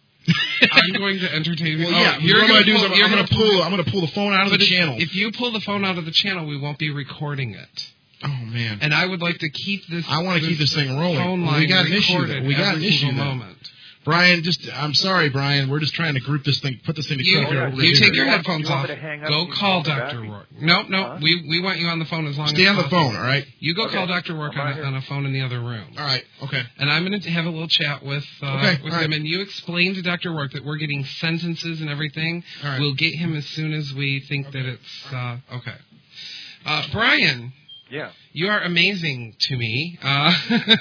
[SPEAKER 3] I'm going to entertain you.
[SPEAKER 2] Well,
[SPEAKER 3] Oh,
[SPEAKER 2] yeah.
[SPEAKER 3] you're
[SPEAKER 2] what I'm
[SPEAKER 3] gonna
[SPEAKER 2] gonna do is
[SPEAKER 3] pull-
[SPEAKER 2] I'm,
[SPEAKER 3] you're
[SPEAKER 2] I'm going to
[SPEAKER 3] gonna
[SPEAKER 2] pull. I'm going to pull the phone out of
[SPEAKER 3] But
[SPEAKER 2] the
[SPEAKER 3] if,
[SPEAKER 2] channel.
[SPEAKER 3] if you pull the phone out of the channel, we won't be recording it.
[SPEAKER 2] Oh man.
[SPEAKER 3] And I would like to keep this.
[SPEAKER 2] I want to keep this thing rolling.
[SPEAKER 3] Phone
[SPEAKER 2] Well,
[SPEAKER 3] line
[SPEAKER 2] we got an issue.
[SPEAKER 3] recorded
[SPEAKER 2] Then. We got an
[SPEAKER 3] every
[SPEAKER 2] issue.
[SPEAKER 3] single
[SPEAKER 2] Then.
[SPEAKER 3] moment.
[SPEAKER 2] Brian, just I'm sorry, Brian. We're just trying to group this thing, put this thing
[SPEAKER 3] You,
[SPEAKER 2] together.
[SPEAKER 5] yeah,
[SPEAKER 2] over
[SPEAKER 3] you
[SPEAKER 2] here.
[SPEAKER 3] take your
[SPEAKER 5] You want-
[SPEAKER 3] headphones
[SPEAKER 5] you want
[SPEAKER 3] off.
[SPEAKER 5] me to hang up
[SPEAKER 3] Go
[SPEAKER 5] and you
[SPEAKER 3] call
[SPEAKER 5] call me
[SPEAKER 3] Doctor
[SPEAKER 5] back?
[SPEAKER 3] Rourke. No, no,
[SPEAKER 5] Huh?
[SPEAKER 3] we we want you on the phone as long
[SPEAKER 2] Stay
[SPEAKER 3] as
[SPEAKER 2] on the
[SPEAKER 3] possible.
[SPEAKER 2] phone, all right?
[SPEAKER 3] You go
[SPEAKER 5] Okay.
[SPEAKER 3] call Doctor Rourke
[SPEAKER 5] I'm
[SPEAKER 3] on
[SPEAKER 5] right
[SPEAKER 3] a,
[SPEAKER 5] here.
[SPEAKER 3] on a phone in the other room.
[SPEAKER 2] All right. Okay.
[SPEAKER 3] And I'm going to have a little chat with uh,
[SPEAKER 2] Okay,
[SPEAKER 3] with
[SPEAKER 2] all
[SPEAKER 3] him,
[SPEAKER 2] right.
[SPEAKER 3] and you explain to Doctor Rourke that we're getting sentences and everything.
[SPEAKER 2] All right.
[SPEAKER 3] We'll get him as soon as we think that it's uh, okay. Uh, Brian,
[SPEAKER 5] Yeah.
[SPEAKER 3] you are amazing to me. Uh,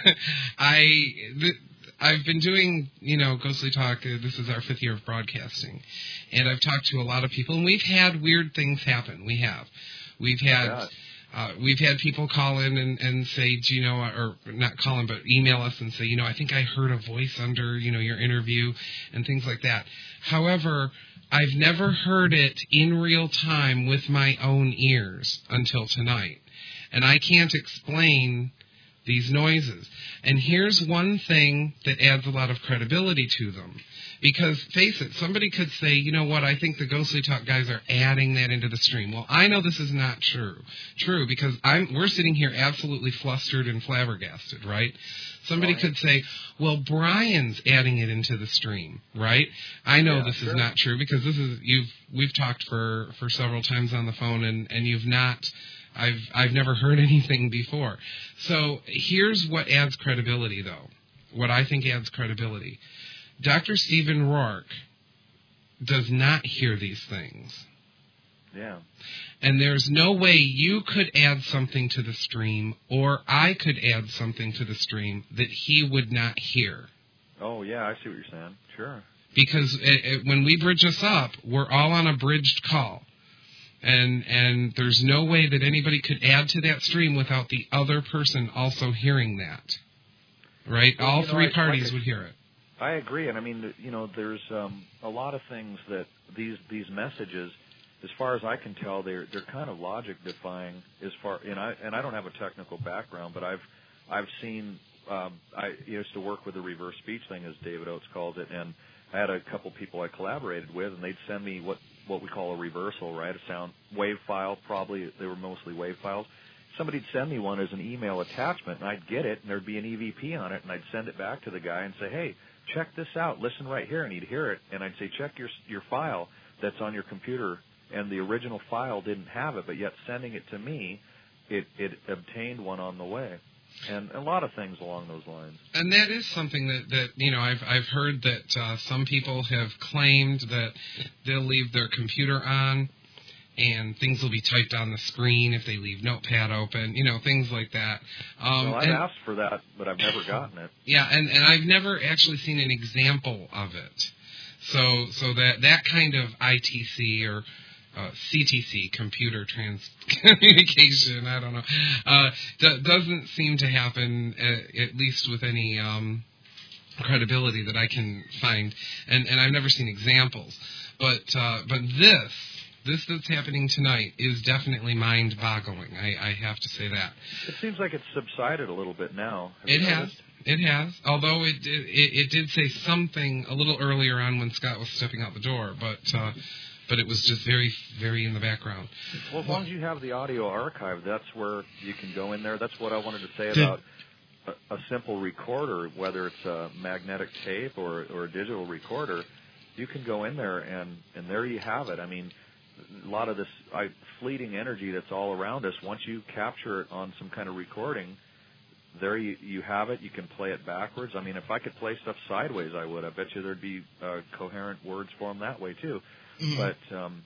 [SPEAKER 3] I th- I've been doing, you know, Ghostly Talk. Uh, this is our fifth year of broadcasting, and I've talked to a lot of people, and we've had weird things happen. We have, we've had.
[SPEAKER 5] God.
[SPEAKER 3] Uh, we've had people call in and, and say, do you know, or not call in, but email us and say, you know, I think I heard a voice under, you know, your interview and things like that. However, I've never heard it in real time with my own ears until tonight. And I can't explain these noises. And here's one thing that adds a lot of credibility to them. Because, face it, somebody could say, you know what, I think the Ghostly Talk guys are adding that into the stream. Well, I know this is not true. True, because I'm, we're sitting here absolutely flustered and flabbergasted, right? Somebody
[SPEAKER 5] Right.
[SPEAKER 3] could say, well, Brian's adding it into the stream, right? I know
[SPEAKER 5] Yeah,
[SPEAKER 3] this
[SPEAKER 5] sure.
[SPEAKER 3] is not true because this is, you've, we've talked for, for several times on the phone and, and you've not, I've, I've never heard anything before. So here's what adds credibility, though. What I think adds credibility. Doctor Stephen Rourke does not hear these things.
[SPEAKER 5] Yeah.
[SPEAKER 3] And there's no way you could add something to the stream or I could add something to the stream that he would not hear.
[SPEAKER 5] Oh, yeah, I see what you're saying. Sure.
[SPEAKER 3] Because it, it, when we bridge us up, we're all on a bridged call. And and there's no way that anybody could add to that stream without the other person also hearing that. Right?
[SPEAKER 5] Well,
[SPEAKER 3] All
[SPEAKER 5] you know,
[SPEAKER 3] three
[SPEAKER 5] I-
[SPEAKER 3] parties
[SPEAKER 5] like I-
[SPEAKER 3] would hear it.
[SPEAKER 5] I agree, and I mean, you know, there's um, a lot of things that these these messages, as far as I can tell, they're they're kind of logic defying. As far and I and I don't have a technical background, but I've I've seen. Um, I used to work with the reverse speech thing, as David Oates called it, and I had a couple people I collaborated with, and they'd send me what what we call a reversal, right? A sound wave file. Probably they were mostly wave files. Somebody'd send me one as an email attachment, and I'd get it, and there'd be an E V P on it, and I'd send it back to the guy and say, hey, check this out. Listen right here, and he'd hear it, and I'd say, check your your file that's on your computer, and the original file didn't have it, but yet sending it to me, it it obtained one on the way, and a lot of things along those lines.
[SPEAKER 3] And that is something that, that you know, I've I've heard that uh, some people have claimed that they'll leave their computer on, and things will be typed on the screen if they leave Notepad open, you know, things like that. Um,
[SPEAKER 5] well, I've
[SPEAKER 3] and,
[SPEAKER 5] asked for that, but I've never gotten it.
[SPEAKER 3] Yeah, and, and I've never actually seen an example of it. So so that, that kind of I T C or uh, C T C, computer trans communication, I don't know, uh, d- doesn't seem to happen, uh, at least with any um, credibility that I can find. And, and I've never seen examples. But uh, but this... This that's happening tonight is definitely mind-boggling. I, I have to say that.
[SPEAKER 5] It seems like it's subsided a little bit now. Have
[SPEAKER 3] It
[SPEAKER 5] you
[SPEAKER 3] has.
[SPEAKER 5] noticed?
[SPEAKER 3] It has. Although it, it it did say something a little earlier on when Scott was stepping out the door, but uh, but it was just very very in the background.
[SPEAKER 5] Well, as long as you have the audio archive, that's where you can go in there. That's what I wanted to say
[SPEAKER 2] Did-
[SPEAKER 5] about a, a simple recorder, whether it's a magnetic tape or or a digital recorder. You can go in there and and there you have it. I mean, a lot of this I, fleeting energy that's all around us, once you capture it on some kind of recording, there you, you have it. You can play it backwards. I mean, if I could play stuff sideways, I would. I bet you there'd be uh, coherent words formed that way, too.
[SPEAKER 2] Mm-hmm.
[SPEAKER 5] But um,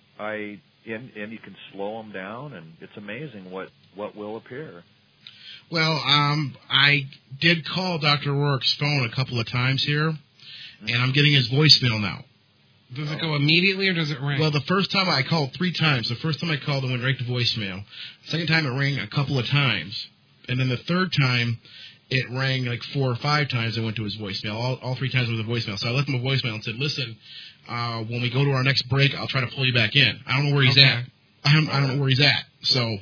[SPEAKER 5] I and, and you can slow them down, and it's amazing what, what will appear.
[SPEAKER 2] Well, um, I did call Doctor Rourke's phone a couple of times here, and I'm getting his voicemail now.
[SPEAKER 3] Does it go immediately or does it ring?
[SPEAKER 2] Well, the first time I called three times. The first time I called, it went right to voicemail. The second time, it rang a couple of times. And then the third time, it rang like four or five times and went to his voicemail. All, all three times it was a voicemail. So I left him a voicemail and said, listen, uh, when we go to our next break, I'll try to pull you back in. I don't know where he's
[SPEAKER 3] Okay.
[SPEAKER 2] at. I don't, I don't know where he's at. So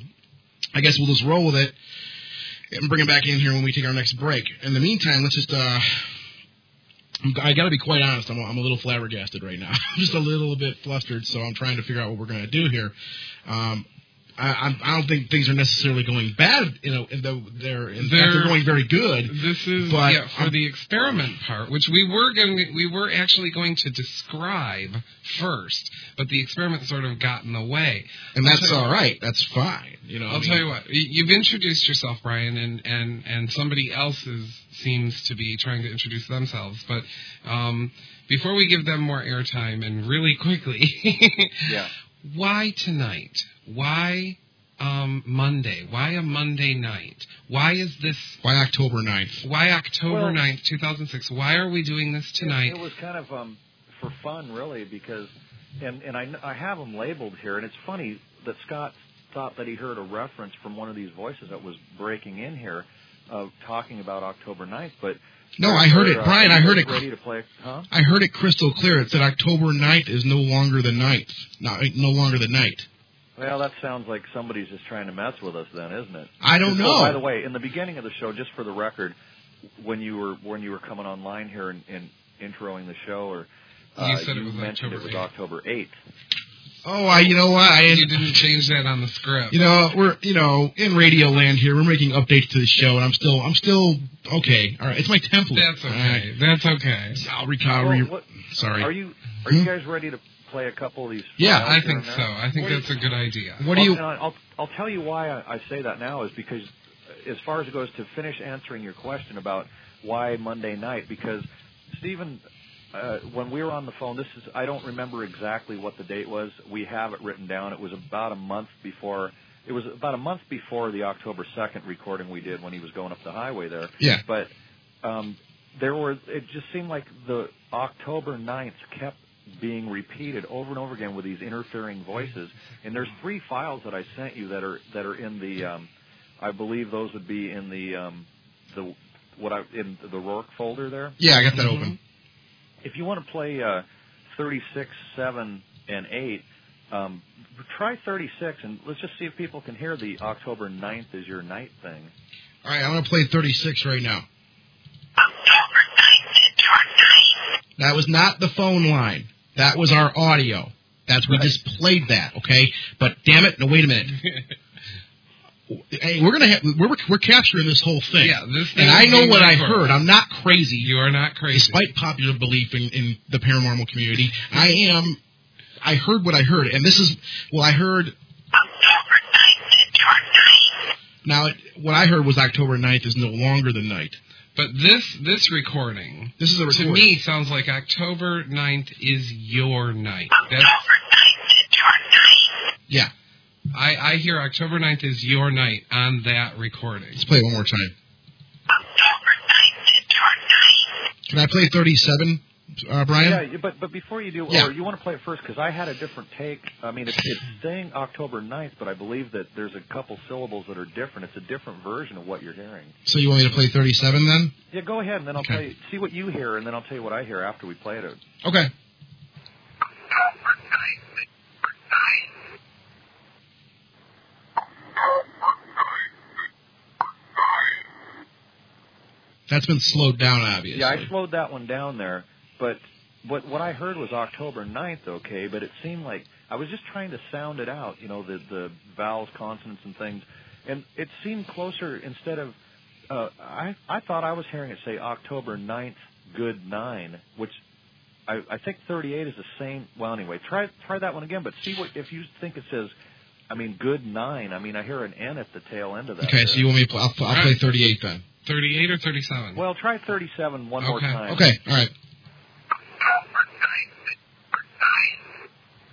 [SPEAKER 2] I guess we'll just roll with it and bring him back in here when we take our next break. In the meantime, let's just... Uh, I got to be quite honest. I'm, I'm a little flabbergasted right now. I'm just a little bit flustered, so I'm trying to figure out what we're going to do here. Um, I, I'm, I don't think things are necessarily going bad. You know, though they're in fact, they're going very good.
[SPEAKER 3] This is
[SPEAKER 2] but
[SPEAKER 3] yeah, for
[SPEAKER 2] I'm,
[SPEAKER 3] the experiment part, which we were going, to, we were actually going to describe first, but the experiment sort of got in the way.
[SPEAKER 2] and
[SPEAKER 3] I'll
[SPEAKER 2] that's
[SPEAKER 3] tell you-
[SPEAKER 2] all right. That's fine. You know,
[SPEAKER 3] I'll
[SPEAKER 2] I mean,
[SPEAKER 3] tell you what. y- You've introduced yourself, Brian, and, and, and somebody else is, seems to be trying to introduce themselves. But um, before we give them more airtime, and really quickly,
[SPEAKER 5] Yeah.
[SPEAKER 3] why tonight? Why um, Monday? Why a Monday night? Why is this?
[SPEAKER 2] Why October ninth?
[SPEAKER 3] Why October
[SPEAKER 5] Well-
[SPEAKER 3] ninth, two thousand six? Why are we doing this tonight?
[SPEAKER 5] It, it was kind of um, for fun, really, because, and, and I, I have them labeled here, and it's funny that Scott thought that he heard a reference from one of these voices that was breaking in here, uh, talking about October ninth, but...
[SPEAKER 2] No, I heard it,
[SPEAKER 5] uh,
[SPEAKER 2] Brian. I heard it.
[SPEAKER 5] Ready to play, huh?
[SPEAKER 2] I heard it crystal clear. It said October ninth is no longer the ninth. No, no longer the night.
[SPEAKER 5] Well, that sounds like somebody's just trying to mess with us, then, isn't it?
[SPEAKER 2] I don't
[SPEAKER 5] So,
[SPEAKER 2] know.
[SPEAKER 5] by the way, in the beginning of the show, just for the record, when you were when you were coming online here and, and introing the show, or uh,
[SPEAKER 3] You said it was
[SPEAKER 5] mentioned
[SPEAKER 3] October
[SPEAKER 5] it was October eighth.
[SPEAKER 2] Oh, I. You know what? I
[SPEAKER 3] You didn't change that on the script.
[SPEAKER 2] You know, we're you know in radio land here. We're making updates to the show, and I'm still I'm still okay. All right, it's my template.
[SPEAKER 3] That's
[SPEAKER 2] all
[SPEAKER 3] okay.
[SPEAKER 2] right?
[SPEAKER 3] That's okay.
[SPEAKER 2] I'll recover.
[SPEAKER 5] Well, what-
[SPEAKER 2] Sorry.
[SPEAKER 5] Are you are you
[SPEAKER 2] Hmm?
[SPEAKER 5] guys ready to play a couple of these?
[SPEAKER 2] Yeah,
[SPEAKER 5] files
[SPEAKER 3] I
[SPEAKER 5] here
[SPEAKER 3] think
[SPEAKER 5] and there?
[SPEAKER 3] so. I think
[SPEAKER 5] What do
[SPEAKER 3] that's a good idea.
[SPEAKER 2] What do you?
[SPEAKER 5] I'll, I'll I'll tell you why I, I say that now is because as far as it goes to finish answering your question about why Monday night, because Stephen, uh, when we were on the phone, this is I don't remember exactly what the date was. We have it written down. It was about a month before. It was about a month before the October second recording we did when he was going up the highway there.
[SPEAKER 2] Yeah.
[SPEAKER 5] But um, there were. It just seemed like the October ninth kept being repeated over and over again with these interfering voices. And there's three files that I sent you that are that are in the, um, I believe those would be in the um, the what I in the Rourke folder there.
[SPEAKER 2] Yeah, I got that
[SPEAKER 5] mm-hmm.
[SPEAKER 2] open.
[SPEAKER 5] If you want to play uh, thirty-six, seven, and eight, um, try thirty-six, and let's just see if people can hear the October ninth is your night thing.
[SPEAKER 2] All right, I'm going to play thirty-six right now.
[SPEAKER 6] October ninth is your night.
[SPEAKER 2] That was not the phone line. That was our audio. That's we just played that, okay? But damn it, no, wait a minute. Hey, we're gonna have we're we're capturing this whole thing.
[SPEAKER 3] Yeah, this thing
[SPEAKER 2] and I know what I
[SPEAKER 3] recorded.
[SPEAKER 2] heard. I'm not crazy.
[SPEAKER 3] You are not crazy.
[SPEAKER 2] Despite popular belief in, in the paranormal community, I am. I heard what I heard, and this is well, I heard.
[SPEAKER 6] October ninth is your night.
[SPEAKER 2] Now, what I heard was October ninth is no longer the night.
[SPEAKER 3] But this this recording,
[SPEAKER 2] this is a recording.
[SPEAKER 3] to me, sounds like October ninth is your night.
[SPEAKER 6] October ninth is your night.
[SPEAKER 2] Yeah.
[SPEAKER 3] I, I hear October ninth is your night on that recording.
[SPEAKER 2] Let's play it one more time.
[SPEAKER 6] October ninth is your night.
[SPEAKER 2] Can I play thirty-seven, uh, Brian?
[SPEAKER 5] Yeah, but but before you do,
[SPEAKER 2] yeah.
[SPEAKER 5] or you want to play it first, because I had a different take. I mean, it's, it's saying October ninth, but I believe that there's a couple syllables that are different. It's a different version of what you're hearing.
[SPEAKER 2] So you want me to play thirty-seven then?
[SPEAKER 5] Yeah, go ahead, and then I'll
[SPEAKER 2] okay.
[SPEAKER 5] tell you, see what you hear, and then I'll tell you what I hear after we play it.
[SPEAKER 2] Okay.
[SPEAKER 6] October ninth is your night.
[SPEAKER 2] That's been slowed down, obviously.
[SPEAKER 5] Yeah, I slowed that one down there, but what what I heard was October ninth, okay, but it seemed like I was just trying to sound it out, you know, the, the vowels, consonants, and things, and it seemed closer instead of, uh, I, I thought I was hearing it say October ninth, good nine, which I, I think thirty-eight is the same, well, anyway, try try that one again, but see what if you think it says, I mean, good nine, I mean, I hear an N at the tail end of that.
[SPEAKER 2] Okay,
[SPEAKER 5] there.
[SPEAKER 2] so you want me to play, I'll, I'll
[SPEAKER 3] right.
[SPEAKER 2] play thirty-eight then.
[SPEAKER 3] thirty-eight or thirty-seven?
[SPEAKER 5] Well, try thirty-seven one
[SPEAKER 3] okay.
[SPEAKER 5] more time.
[SPEAKER 2] Okay, all right.
[SPEAKER 6] October ninth is your night.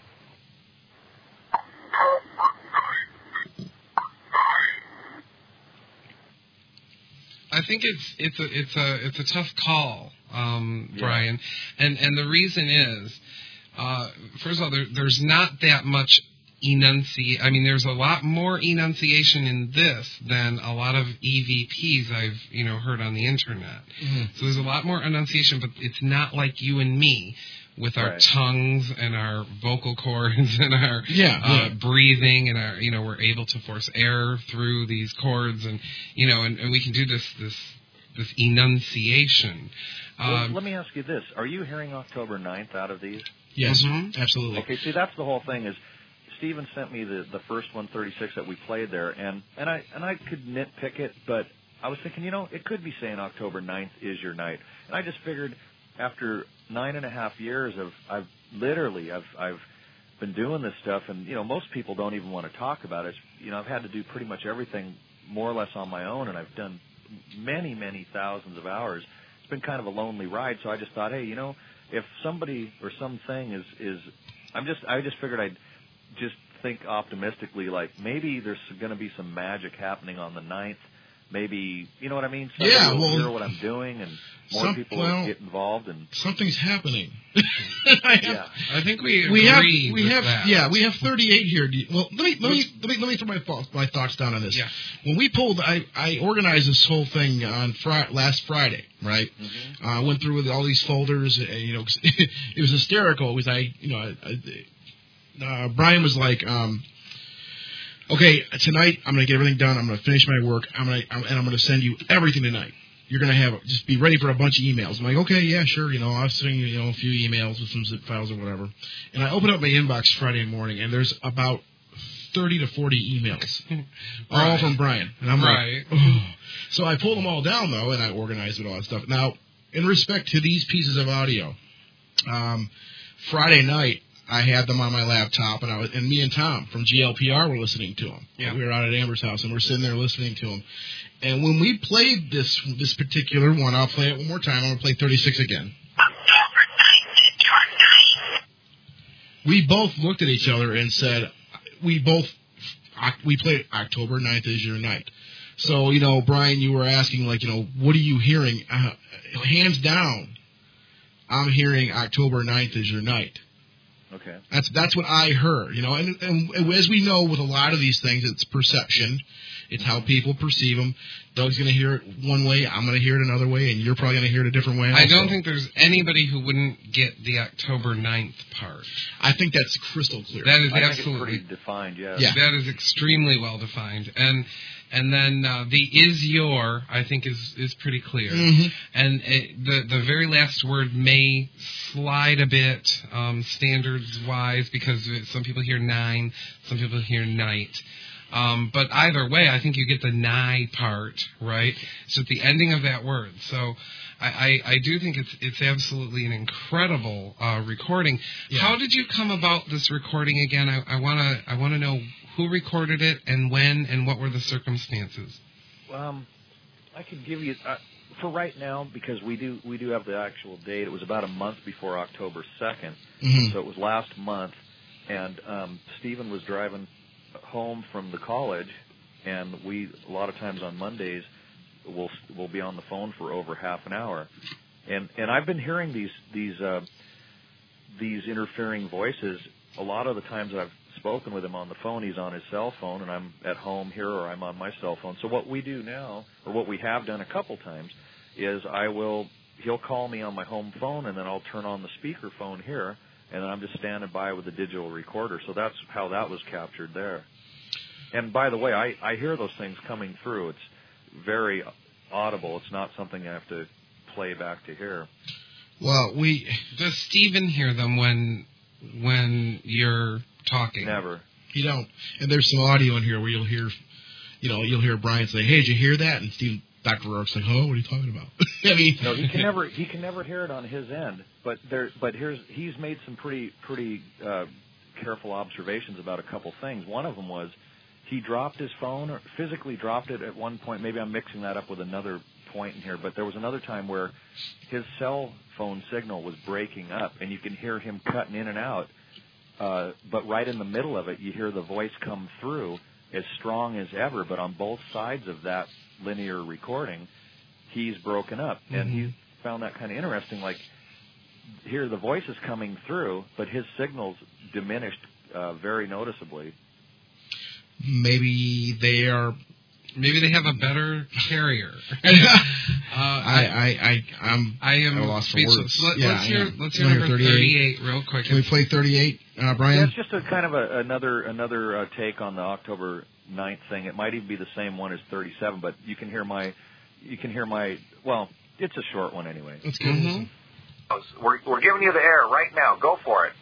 [SPEAKER 3] I think it's it's a it's a it's a tough call, um,
[SPEAKER 5] yeah.
[SPEAKER 3] Brian, and and the reason is, uh, first of all, there, there's not that much enunciate. I mean, there's a lot more enunciation in this than a lot of E V Ps I've you know heard on the internet.
[SPEAKER 2] Mm-hmm.
[SPEAKER 3] So there's a lot more enunciation, but it's not like you and me with our
[SPEAKER 5] right.
[SPEAKER 3] tongues and our vocal cords and our
[SPEAKER 2] yeah,
[SPEAKER 3] uh,
[SPEAKER 2] yeah.
[SPEAKER 3] breathing and our you know we're able to force air through these cords and you know and, and we can do this this this enunciation.
[SPEAKER 5] Well,
[SPEAKER 3] Um,
[SPEAKER 5] let me ask you this: are you hearing October ninth out of these?
[SPEAKER 2] Yes,
[SPEAKER 3] Mhm.
[SPEAKER 2] absolutely.
[SPEAKER 5] Okay, see, that's the whole thing. Is Steven sent me the the first one thirty-six that we played there, and and I and I could nitpick it, but I was thinking, you know, it could be saying October ninth is your night, and I just figured after nine and a half years of I've literally I've I've been doing this stuff, and you know, most people don't even want to talk about it. You know, I've had to do pretty much everything more or less on my own, and I've done many many thousands of hours. It's been kind of a lonely ride, so I just thought, hey, you know, if somebody or something is is I'm just I just figured I'd just think optimistically, like maybe there's going to be some magic happening on the ninth. Maybe, you know what I mean? Somebody
[SPEAKER 2] Yeah,
[SPEAKER 5] will
[SPEAKER 2] well,
[SPEAKER 5] hear what I'm doing, and more
[SPEAKER 2] some,
[SPEAKER 5] people
[SPEAKER 2] well,
[SPEAKER 5] will get involved. And
[SPEAKER 2] something's happening. I have,
[SPEAKER 5] yeah,
[SPEAKER 3] I think we
[SPEAKER 2] we have
[SPEAKER 3] agree
[SPEAKER 2] we
[SPEAKER 3] with
[SPEAKER 2] have
[SPEAKER 3] that.
[SPEAKER 2] yeah we have thirty-eight here. Do you- Well, let me let me let me let me throw my thoughts my thoughts down on this.
[SPEAKER 3] Yeah.
[SPEAKER 2] When we pulled, I I organized this whole thing on Fri- last Friday, right?
[SPEAKER 5] mm-hmm.
[SPEAKER 2] I uh, went through with all these folders, and you know, 'cause it was hysterical. It was I you know, I, I, uh, Brian was like, um, okay, tonight I'm going to get everything done. I'm going to finish my work. I'm going to and I'm going to send you everything tonight. You're going to have just be ready for a bunch of emails. I'm like, okay, yeah, sure. You know, I'll send you you know a few emails with some zip files or whatever. And I open up my inbox Friday morning, and there's about thirty to forty emails, all
[SPEAKER 3] Right.
[SPEAKER 2] from Brian. And I'm
[SPEAKER 3] Right.
[SPEAKER 2] like, oh. So I pulled them all down though, and I organized it all that stuff. Now, in respect to these pieces of audio, um, Friday night I had them on my laptop, and I was, and me and Tom from G L P R were listening to them.
[SPEAKER 3] Yeah.
[SPEAKER 2] We were out at Amber's house, and we're sitting there listening to them. And when we played this this particular one, I'll play it one more time. I'm going to play thirty-six again.
[SPEAKER 6] October ninth is your night.
[SPEAKER 2] We both looked at each other and said, we both, we played October ninth is your night. So, you know, Brian, you were asking, like, you know, what are you hearing? Uh, hands down, I'm hearing October ninth is your night.
[SPEAKER 5] Okay.
[SPEAKER 2] That's that's what I heard, you know. And, and as we know, with a lot of these things, it's perception. It's how people perceive them. Doug's going to hear it one way, I'm going to hear it another way, and you're probably going to hear it a different way also.
[SPEAKER 3] I don't think there's anybody who wouldn't get the October ninth part.
[SPEAKER 2] I think that's crystal clear.
[SPEAKER 3] That is
[SPEAKER 5] I think
[SPEAKER 3] absolutely
[SPEAKER 5] it's pretty defined, yeah.
[SPEAKER 2] Yeah.
[SPEAKER 3] That is extremely well defined, and and then uh, the is your I think is is pretty clear,
[SPEAKER 2] Mhm.
[SPEAKER 3] and it, the the very last word may slide a bit um, standards wise because it, some people hear nine, some people hear night. Um, but either way, I think you get the nigh part, right? It's at the ending of that word. So I, I, I do think it's it's absolutely an incredible uh, recording.
[SPEAKER 2] Yeah.
[SPEAKER 3] How did you come about this recording again? I, I wanna I wanna know who recorded it and when and what were the circumstances.
[SPEAKER 5] Um, I can give you uh, for right now because we do we do have the actual date. It was about a month before October second,
[SPEAKER 2] Mhm.
[SPEAKER 5] so it was last month, and um, Stephen was driving home from the college, and we a lot of times on Mondays we'll we'll be on the phone for over half an hour, and and I've been hearing these these uh, these interfering voices a lot of the times that I've spoken with him on the phone. He's on his cell phone, and I'm at home here, or I'm on my cell phone. So what we do now, or what we have done a couple times, is I will he'll call me on my home phone, and then I'll turn on the speaker phone here. And then I'm just standing by with the digital recorder. So that's how that was captured there. And by the way, I, I hear those things coming through. It's very audible. It's not something I have to play back to hear.
[SPEAKER 2] Well, we
[SPEAKER 3] Does Steven hear them when when you're talking?
[SPEAKER 5] Never.
[SPEAKER 2] you don't. And there's some audio in here where you'll hear, you know, you'll hear Brian say, "Hey, did you hear that?" And Steve, Doctor Rourke's like, "Oh, what are you talking about?" I mean,
[SPEAKER 5] No, he can never he can never hear it on his end. But there, but here's he's made some pretty pretty uh, careful observations about a couple things. One of them was he dropped his phone, or physically dropped it at one point. Maybe I'm mixing that up with another point in here. But there was another time where his cell phone signal was breaking up, and you can hear him cutting in and out. Uh, but right in the middle of it, you hear the voice come through as strong as ever. But on both sides of that linear recording, he's broken up, and
[SPEAKER 3] Mm-hmm.
[SPEAKER 5] he found that kind of interesting. Like, here the voice is coming through, but his signals diminished uh, very noticeably.
[SPEAKER 2] maybe they are.
[SPEAKER 3] Maybe they have a better carrier. uh,
[SPEAKER 2] I, I, I, I'm.
[SPEAKER 3] I am
[SPEAKER 2] at a loss for
[SPEAKER 3] speechless.
[SPEAKER 2] words.
[SPEAKER 3] Let,
[SPEAKER 2] Yeah,
[SPEAKER 3] let's
[SPEAKER 2] I
[SPEAKER 3] hear
[SPEAKER 2] am.
[SPEAKER 3] let's
[SPEAKER 2] You
[SPEAKER 3] hear
[SPEAKER 2] wanna
[SPEAKER 3] number
[SPEAKER 2] hear
[SPEAKER 3] thirty-eight real quick.
[SPEAKER 2] Can we play thirty-eight, uh,
[SPEAKER 5] Yeah,
[SPEAKER 2] Brian?
[SPEAKER 5] it's just a kind of a, another another uh, take on the October ninth thing. It might even be the same one as thirty-seven, but you can hear my you can hear my well, it's a short one anyway.
[SPEAKER 2] Let's go.
[SPEAKER 3] Mm-hmm.
[SPEAKER 6] We're, we're giving you the air right now. Go for it.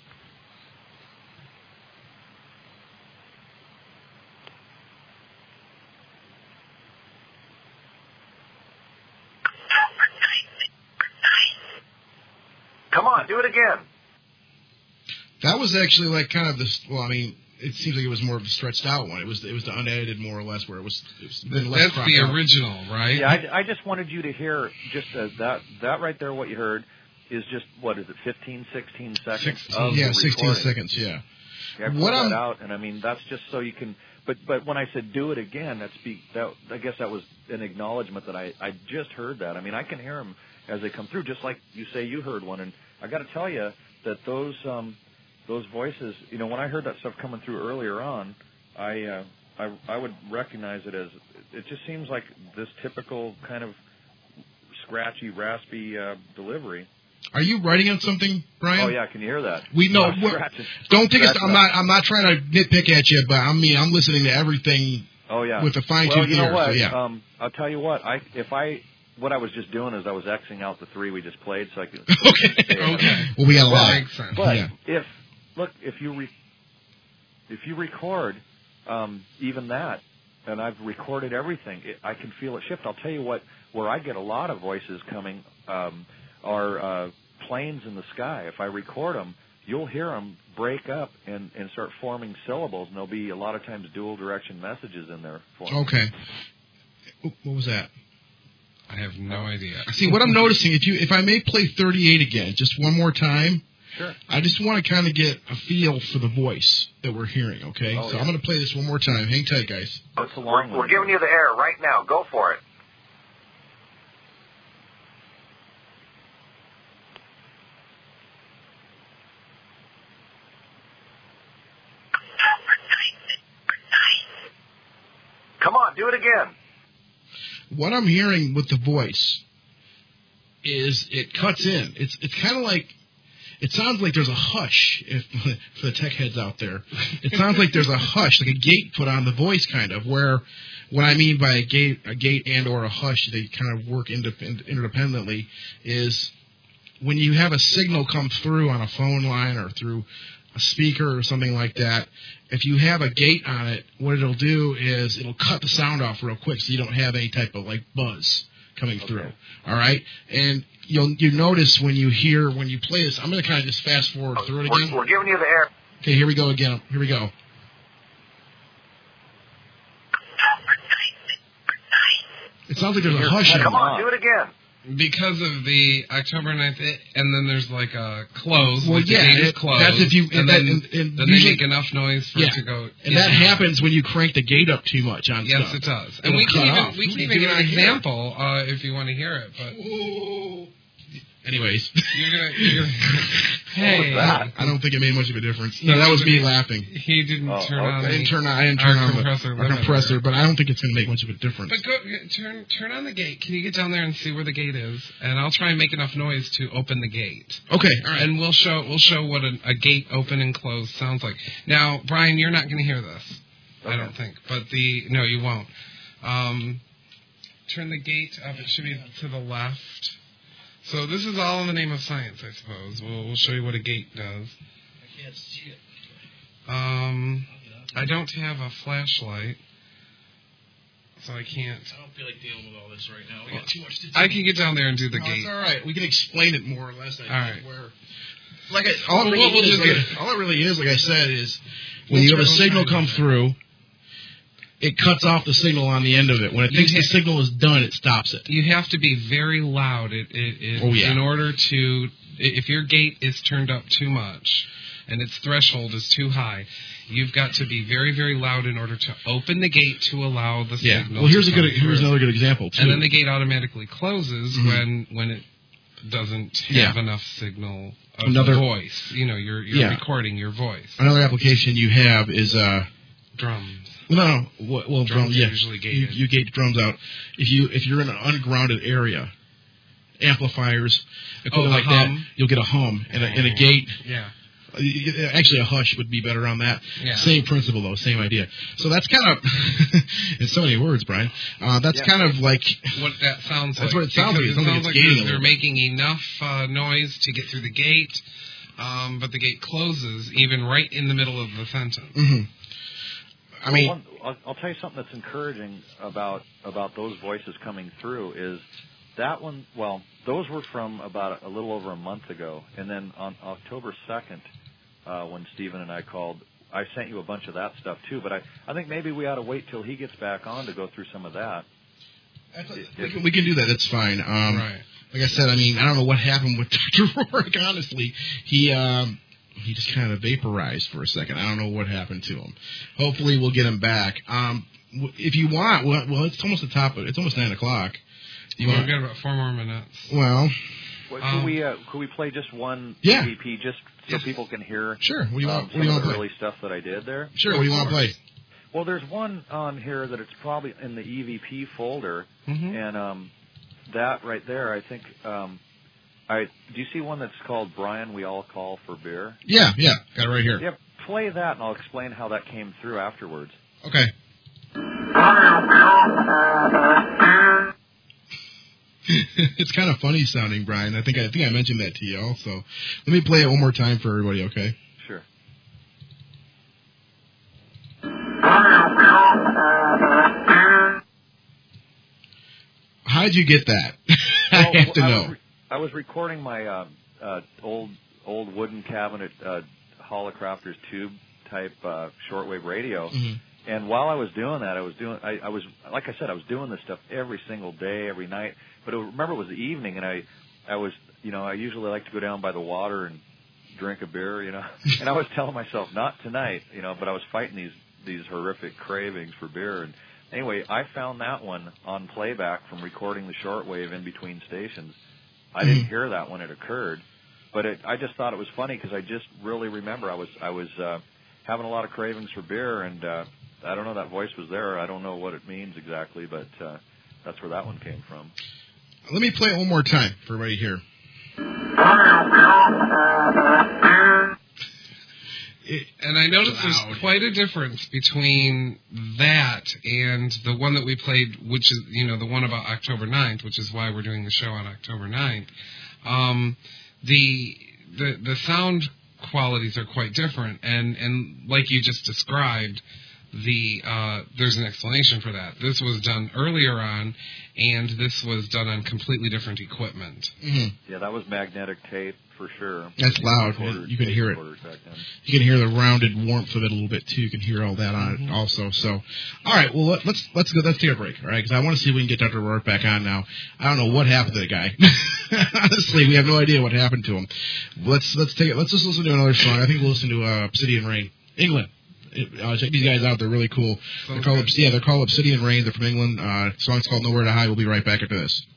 [SPEAKER 6] Come on, do it again.
[SPEAKER 2] That was actually like kind of this. Well, I mean, it seems like it was more of a stretched out one. It was it was the unedited more or less, where it was. It was been less
[SPEAKER 3] That's
[SPEAKER 2] cropped
[SPEAKER 3] the
[SPEAKER 2] out.
[SPEAKER 3] original, right?
[SPEAKER 5] Yeah, I, I just wanted you to hear just uh, that that right there. What you heard is just what is it, fifteen, sixteen seconds
[SPEAKER 2] Sixteen,
[SPEAKER 5] of
[SPEAKER 2] yeah,
[SPEAKER 5] the
[SPEAKER 2] sixteen
[SPEAKER 5] recording.
[SPEAKER 2] seconds. Yeah.
[SPEAKER 5] Yeah, I pulled
[SPEAKER 2] What
[SPEAKER 5] that
[SPEAKER 2] I'm-
[SPEAKER 5] out, and I mean that's just so you can. But but when I said do it again, that's be that I guess that was an acknowledgement that I I just heard that. I mean I can hear them as they come through, just like you say you heard one, and I got to tell you that those um those voices, you know, when I heard that stuff coming through earlier on, I uh, I I would recognize it as it just seems like this typical kind of scratchy, raspy uh, delivery.
[SPEAKER 2] Are you writing on something, Brian?
[SPEAKER 5] Oh yeah, can you hear that?
[SPEAKER 2] We know.
[SPEAKER 5] Oh,
[SPEAKER 2] what-
[SPEAKER 5] scratching.
[SPEAKER 2] don't think it's.
[SPEAKER 5] Scratching
[SPEAKER 2] I'm
[SPEAKER 5] up.
[SPEAKER 2] not. I'm not trying to nitpick at you, but I mean, I'm listening to everything
[SPEAKER 5] Oh yeah,
[SPEAKER 2] with a fine
[SPEAKER 5] well,
[SPEAKER 2] tooth
[SPEAKER 5] you know
[SPEAKER 2] ear.
[SPEAKER 5] what?
[SPEAKER 2] So yeah.
[SPEAKER 5] Um, I'll tell you what. I if I what I was just doing is I was Xing out the three we just played, so I could.
[SPEAKER 2] Okay.
[SPEAKER 3] Okay.
[SPEAKER 2] Well, we got a
[SPEAKER 3] That
[SPEAKER 2] lot.
[SPEAKER 3] makes sense.
[SPEAKER 5] But
[SPEAKER 2] Yeah.
[SPEAKER 5] if look, if you re, if you record um, even that, and I've recorded everything, it, I can feel it shift. I'll tell you what. Where I get a lot of voices coming um, are uh, planes in the sky. If I record them, you'll hear them break up and, and start forming syllables, and there'll be a lot of times dual direction messages in there for me.
[SPEAKER 2] Okay. What was that?
[SPEAKER 3] I have no idea.
[SPEAKER 2] See, what I'm noticing, if you, if I may play thirty-eight again, just one more time,
[SPEAKER 5] Sure.
[SPEAKER 2] I just want to kind of get a feel for the voice that we're hearing, okay?
[SPEAKER 5] Oh,
[SPEAKER 2] so
[SPEAKER 5] yeah.
[SPEAKER 2] I'm going to play this one more time. Hang tight, guys.
[SPEAKER 5] That's a
[SPEAKER 6] We're,
[SPEAKER 5] long
[SPEAKER 6] we're
[SPEAKER 5] one.
[SPEAKER 6] giving you the air right now. Go for it. on, do it again.
[SPEAKER 2] What I'm hearing with the voice is it cuts in. It's it's kind of like, it sounds like there's a hush, if for the tech heads out there. It sounds like there's a hush, like a gate put on the voice, kind of, where what I mean by a gate a gate and or a hush, they kind of work indep- independently, is when you have a signal come through on a phone line or through a speaker or something like that, if you have a gate on it, what it'll do is it'll cut the sound off real quick so you don't have any type of like buzz coming
[SPEAKER 5] Okay.
[SPEAKER 2] through. All right? And you'll you notice when you hear, when you play this, I'm going to kind of just fast forward through it again.
[SPEAKER 6] We're, we're giving you the air.
[SPEAKER 2] Okay, here we go again. Here we go. It sounds like there's a hush in
[SPEAKER 6] Come
[SPEAKER 2] it.
[SPEAKER 6] on, do it again.
[SPEAKER 3] Because of the October ninth, it, and then there's like a close.
[SPEAKER 2] Well,
[SPEAKER 3] like
[SPEAKER 2] yeah,
[SPEAKER 3] the gate is
[SPEAKER 2] it-
[SPEAKER 3] closed,
[SPEAKER 2] that's if you-
[SPEAKER 3] and
[SPEAKER 2] that-
[SPEAKER 3] then,
[SPEAKER 2] and- and
[SPEAKER 3] then
[SPEAKER 2] usually-
[SPEAKER 3] they make enough noise for
[SPEAKER 2] Yeah.
[SPEAKER 3] it to go.
[SPEAKER 2] And
[SPEAKER 3] yeah.
[SPEAKER 2] that happens when you crank the gate up too much on
[SPEAKER 3] Yes,
[SPEAKER 2] stuff.
[SPEAKER 3] it does. And
[SPEAKER 2] It'll
[SPEAKER 3] we can
[SPEAKER 2] cut
[SPEAKER 3] even
[SPEAKER 2] off.
[SPEAKER 3] we can
[SPEAKER 2] We
[SPEAKER 3] even
[SPEAKER 2] do
[SPEAKER 3] give
[SPEAKER 2] it
[SPEAKER 3] an
[SPEAKER 2] right here.
[SPEAKER 3] example uh, if you want to hear it. But
[SPEAKER 2] Anyways.
[SPEAKER 3] you're gonna, you're gonna hey,
[SPEAKER 6] that?
[SPEAKER 2] I don't think it made much of a difference. No, that was me laughing.
[SPEAKER 3] he didn't
[SPEAKER 5] Oh,
[SPEAKER 3] turn
[SPEAKER 5] okay.
[SPEAKER 3] on.
[SPEAKER 2] I didn't
[SPEAKER 3] the-
[SPEAKER 2] turn on, I didn't
[SPEAKER 3] our
[SPEAKER 2] turn on the,
[SPEAKER 3] compressor
[SPEAKER 2] our
[SPEAKER 3] limiter.
[SPEAKER 2] compressor, but I don't think it's going to make much of a difference.
[SPEAKER 3] But go turn turn on the gate. Can you get down there and see where the gate is? And I'll try and make enough noise to open the gate.
[SPEAKER 2] Okay, all right.
[SPEAKER 3] And we'll show we'll show what a, a gate open and close sounds like. Now, Brian, you're not going to hear this, I
[SPEAKER 5] Okay.
[SPEAKER 3] don't think. But the no, you won't. Um, turn the gate up. It should be to the left. So this is all in the name of science, I suppose. We'll we'll show you what a gate does.
[SPEAKER 2] I can't see it.
[SPEAKER 3] Um, I don't have a flashlight, so I can't.
[SPEAKER 2] I don't feel like dealing with all this right now. We got too much to do.
[SPEAKER 3] I can get down there and do the
[SPEAKER 2] No,
[SPEAKER 3] gate.
[SPEAKER 2] it's all right. We can explain it more or less. I think,
[SPEAKER 3] All right.
[SPEAKER 2] Where, like, I, all,
[SPEAKER 3] Well,
[SPEAKER 2] it really
[SPEAKER 3] we'll
[SPEAKER 2] is,
[SPEAKER 3] just
[SPEAKER 2] like,
[SPEAKER 3] get-
[SPEAKER 2] all it really is, like I said, is when
[SPEAKER 3] We'll
[SPEAKER 2] you have a
[SPEAKER 3] try- we'll
[SPEAKER 2] signal
[SPEAKER 3] try
[SPEAKER 2] come
[SPEAKER 3] to do that.
[SPEAKER 2] through, it cuts off the signal on the end of it. When it
[SPEAKER 3] You
[SPEAKER 2] thinks the
[SPEAKER 3] hit-
[SPEAKER 2] signal is done, it stops it.
[SPEAKER 3] You have to be very loud. It, it, it,
[SPEAKER 2] Oh, yeah.
[SPEAKER 3] In order to, if your gate is turned up too much, and its threshold is too high, you've got to be very, very loud in order to open the gate to allow the
[SPEAKER 2] Yeah.
[SPEAKER 3] signal.
[SPEAKER 2] Well, here's
[SPEAKER 3] to
[SPEAKER 2] a good.
[SPEAKER 3] come
[SPEAKER 2] Here's
[SPEAKER 3] through.
[SPEAKER 2] another good example too.
[SPEAKER 3] And then the gate automatically closes
[SPEAKER 2] Mhm.
[SPEAKER 3] when when it doesn't have
[SPEAKER 2] Yeah.
[SPEAKER 3] enough signal of
[SPEAKER 2] Another-
[SPEAKER 3] voice. You know, you're you're
[SPEAKER 2] Yeah.
[SPEAKER 3] recording your voice.
[SPEAKER 2] Another application you have is uh.
[SPEAKER 3] Drums.
[SPEAKER 2] Well, no, no. Well, well
[SPEAKER 3] Drums
[SPEAKER 2] drums.
[SPEAKER 3] are
[SPEAKER 2] Yeah,
[SPEAKER 3] usually
[SPEAKER 2] you,
[SPEAKER 3] gated.
[SPEAKER 2] you gate drums out. If you if you're in an ungrounded area, amplifiers, equipment
[SPEAKER 3] the
[SPEAKER 2] like that,
[SPEAKER 3] hum?
[SPEAKER 2] you'll get a hum and a, and a
[SPEAKER 3] Oh.
[SPEAKER 2] gate.
[SPEAKER 3] Yeah.
[SPEAKER 2] Uh, you get- Actually, a hush would be better on that.
[SPEAKER 3] Yeah.
[SPEAKER 2] Same principle, though, same idea. So that's kind of, in so many words, Brian. Uh, that's
[SPEAKER 5] Yeah.
[SPEAKER 2] kind of like,
[SPEAKER 3] What that sounds
[SPEAKER 2] That's
[SPEAKER 3] like.
[SPEAKER 2] what it sounds like.
[SPEAKER 3] Because
[SPEAKER 2] It sounds like it's
[SPEAKER 3] like
[SPEAKER 2] gating a
[SPEAKER 3] they're,
[SPEAKER 2] little
[SPEAKER 3] they're
[SPEAKER 2] bit.
[SPEAKER 3] making enough uh, noise to get through the gate, um, but the gate closes even right in the middle of the sentence.
[SPEAKER 2] mhm. I mean,
[SPEAKER 5] Well, one, I'll, I'll tell you something that's encouraging about about those voices coming through is that one. Well, those were from about a, a little over a month ago, and then on October second, uh, when Stephen and I called, I sent you a bunch of that stuff too. But I, I think maybe we ought to wait till he gets back on to go through some of that.
[SPEAKER 2] we can, we can do that. That's fine. Um,
[SPEAKER 3] Right.
[SPEAKER 2] Like I said, I mean, I don't know what happened with Doctor Rourke, honestly. He, um, he just kind of vaporized for a second. I don't know what happened to him. Hopefully we'll get him back. Um, w- if you want, well, well, it's almost the top of, it's almost nine o'clock. You
[SPEAKER 3] Well,
[SPEAKER 2] want,
[SPEAKER 3] we've got about four more minutes.
[SPEAKER 2] well,
[SPEAKER 5] Well,
[SPEAKER 3] Um,
[SPEAKER 5] could we uh, could we play just one
[SPEAKER 2] Yeah.
[SPEAKER 5] E V P just so people can hear
[SPEAKER 2] sure. What do you
[SPEAKER 5] um,
[SPEAKER 2] want, what
[SPEAKER 5] some
[SPEAKER 2] do you
[SPEAKER 5] of
[SPEAKER 2] want
[SPEAKER 5] the
[SPEAKER 2] to play?
[SPEAKER 5] early stuff that I did there?
[SPEAKER 2] Sure, what do you want to play?
[SPEAKER 5] Well, there's one on here that it's probably in the E V P folder,
[SPEAKER 3] Mm-hmm.
[SPEAKER 5] and um, that right there, I think. Um, I do you see one that's called Brian? We all call for beer.
[SPEAKER 2] Yeah, yeah, got it right here.
[SPEAKER 5] Yeah, play that, and I'll explain how that came through afterwards.
[SPEAKER 2] Okay. It's kind of funny sounding, Brian. I think I think I mentioned that to you also. Let me play it one more time for everybody, okay?
[SPEAKER 5] Sure.
[SPEAKER 2] How did you get that? I
[SPEAKER 5] Well,
[SPEAKER 2] have to
[SPEAKER 5] I
[SPEAKER 2] know.
[SPEAKER 5] Was re- I was recording my uh, uh, old old wooden cabinet uh, Holocrafters tube type uh, shortwave radio.
[SPEAKER 2] Mhm.
[SPEAKER 5] And while I was doing that, I was doing, I, I was, like I said, I was doing this stuff every single day, every night. But it, remember, it was the evening, and I, I was, you know, I usually like to go down by the water and drink a beer, you know. And I was telling myself, not tonight, you know. But I was fighting these these horrific cravings for beer. And anyway, I found that one on playback from recording the shortwave in between stations. I didn't hear that when it occurred, but it, I just thought it was funny because I just really remember I was I was uh, having a lot of cravings for beer, and uh, I don't know, that voice was there. I don't know what it means exactly, but uh, that's where that one came from.
[SPEAKER 2] Let me play it one more time for everybody here.
[SPEAKER 3] It, and I noticed loud. There's quite a difference between that and the one that we played, which is, you know, the one about October ninth, which is why we're doing the show on October ninth. Um, the, the, the sound qualities are quite different, and, and like you just described, the uh, there's an explanation for that. This was done earlier on, and this was done on completely different equipment.
[SPEAKER 2] Mm-hmm.
[SPEAKER 5] Yeah, that was magnetic tape for sure.
[SPEAKER 2] That's loud. You can hear it. You can hear the rounded warmth of it a little bit too. You can hear all that on
[SPEAKER 3] mm-hmm.
[SPEAKER 2] it also. So, all right. Well, let's let's go. Let's take a break, all right? Because I want to see if we can get Doctor Rourke back on now. I don't know what happened to the guy. Honestly, we have no idea what happened to him. Let's let's take it. Let's just listen to another song. I think we'll listen to uh, Obsidian Rain, England. Uh, check these guys out. They're really cool. They're called, yeah, they're called Obsidian Rain. They're from England. Uh, song's called Nowhere to Hide. We'll be right back after this.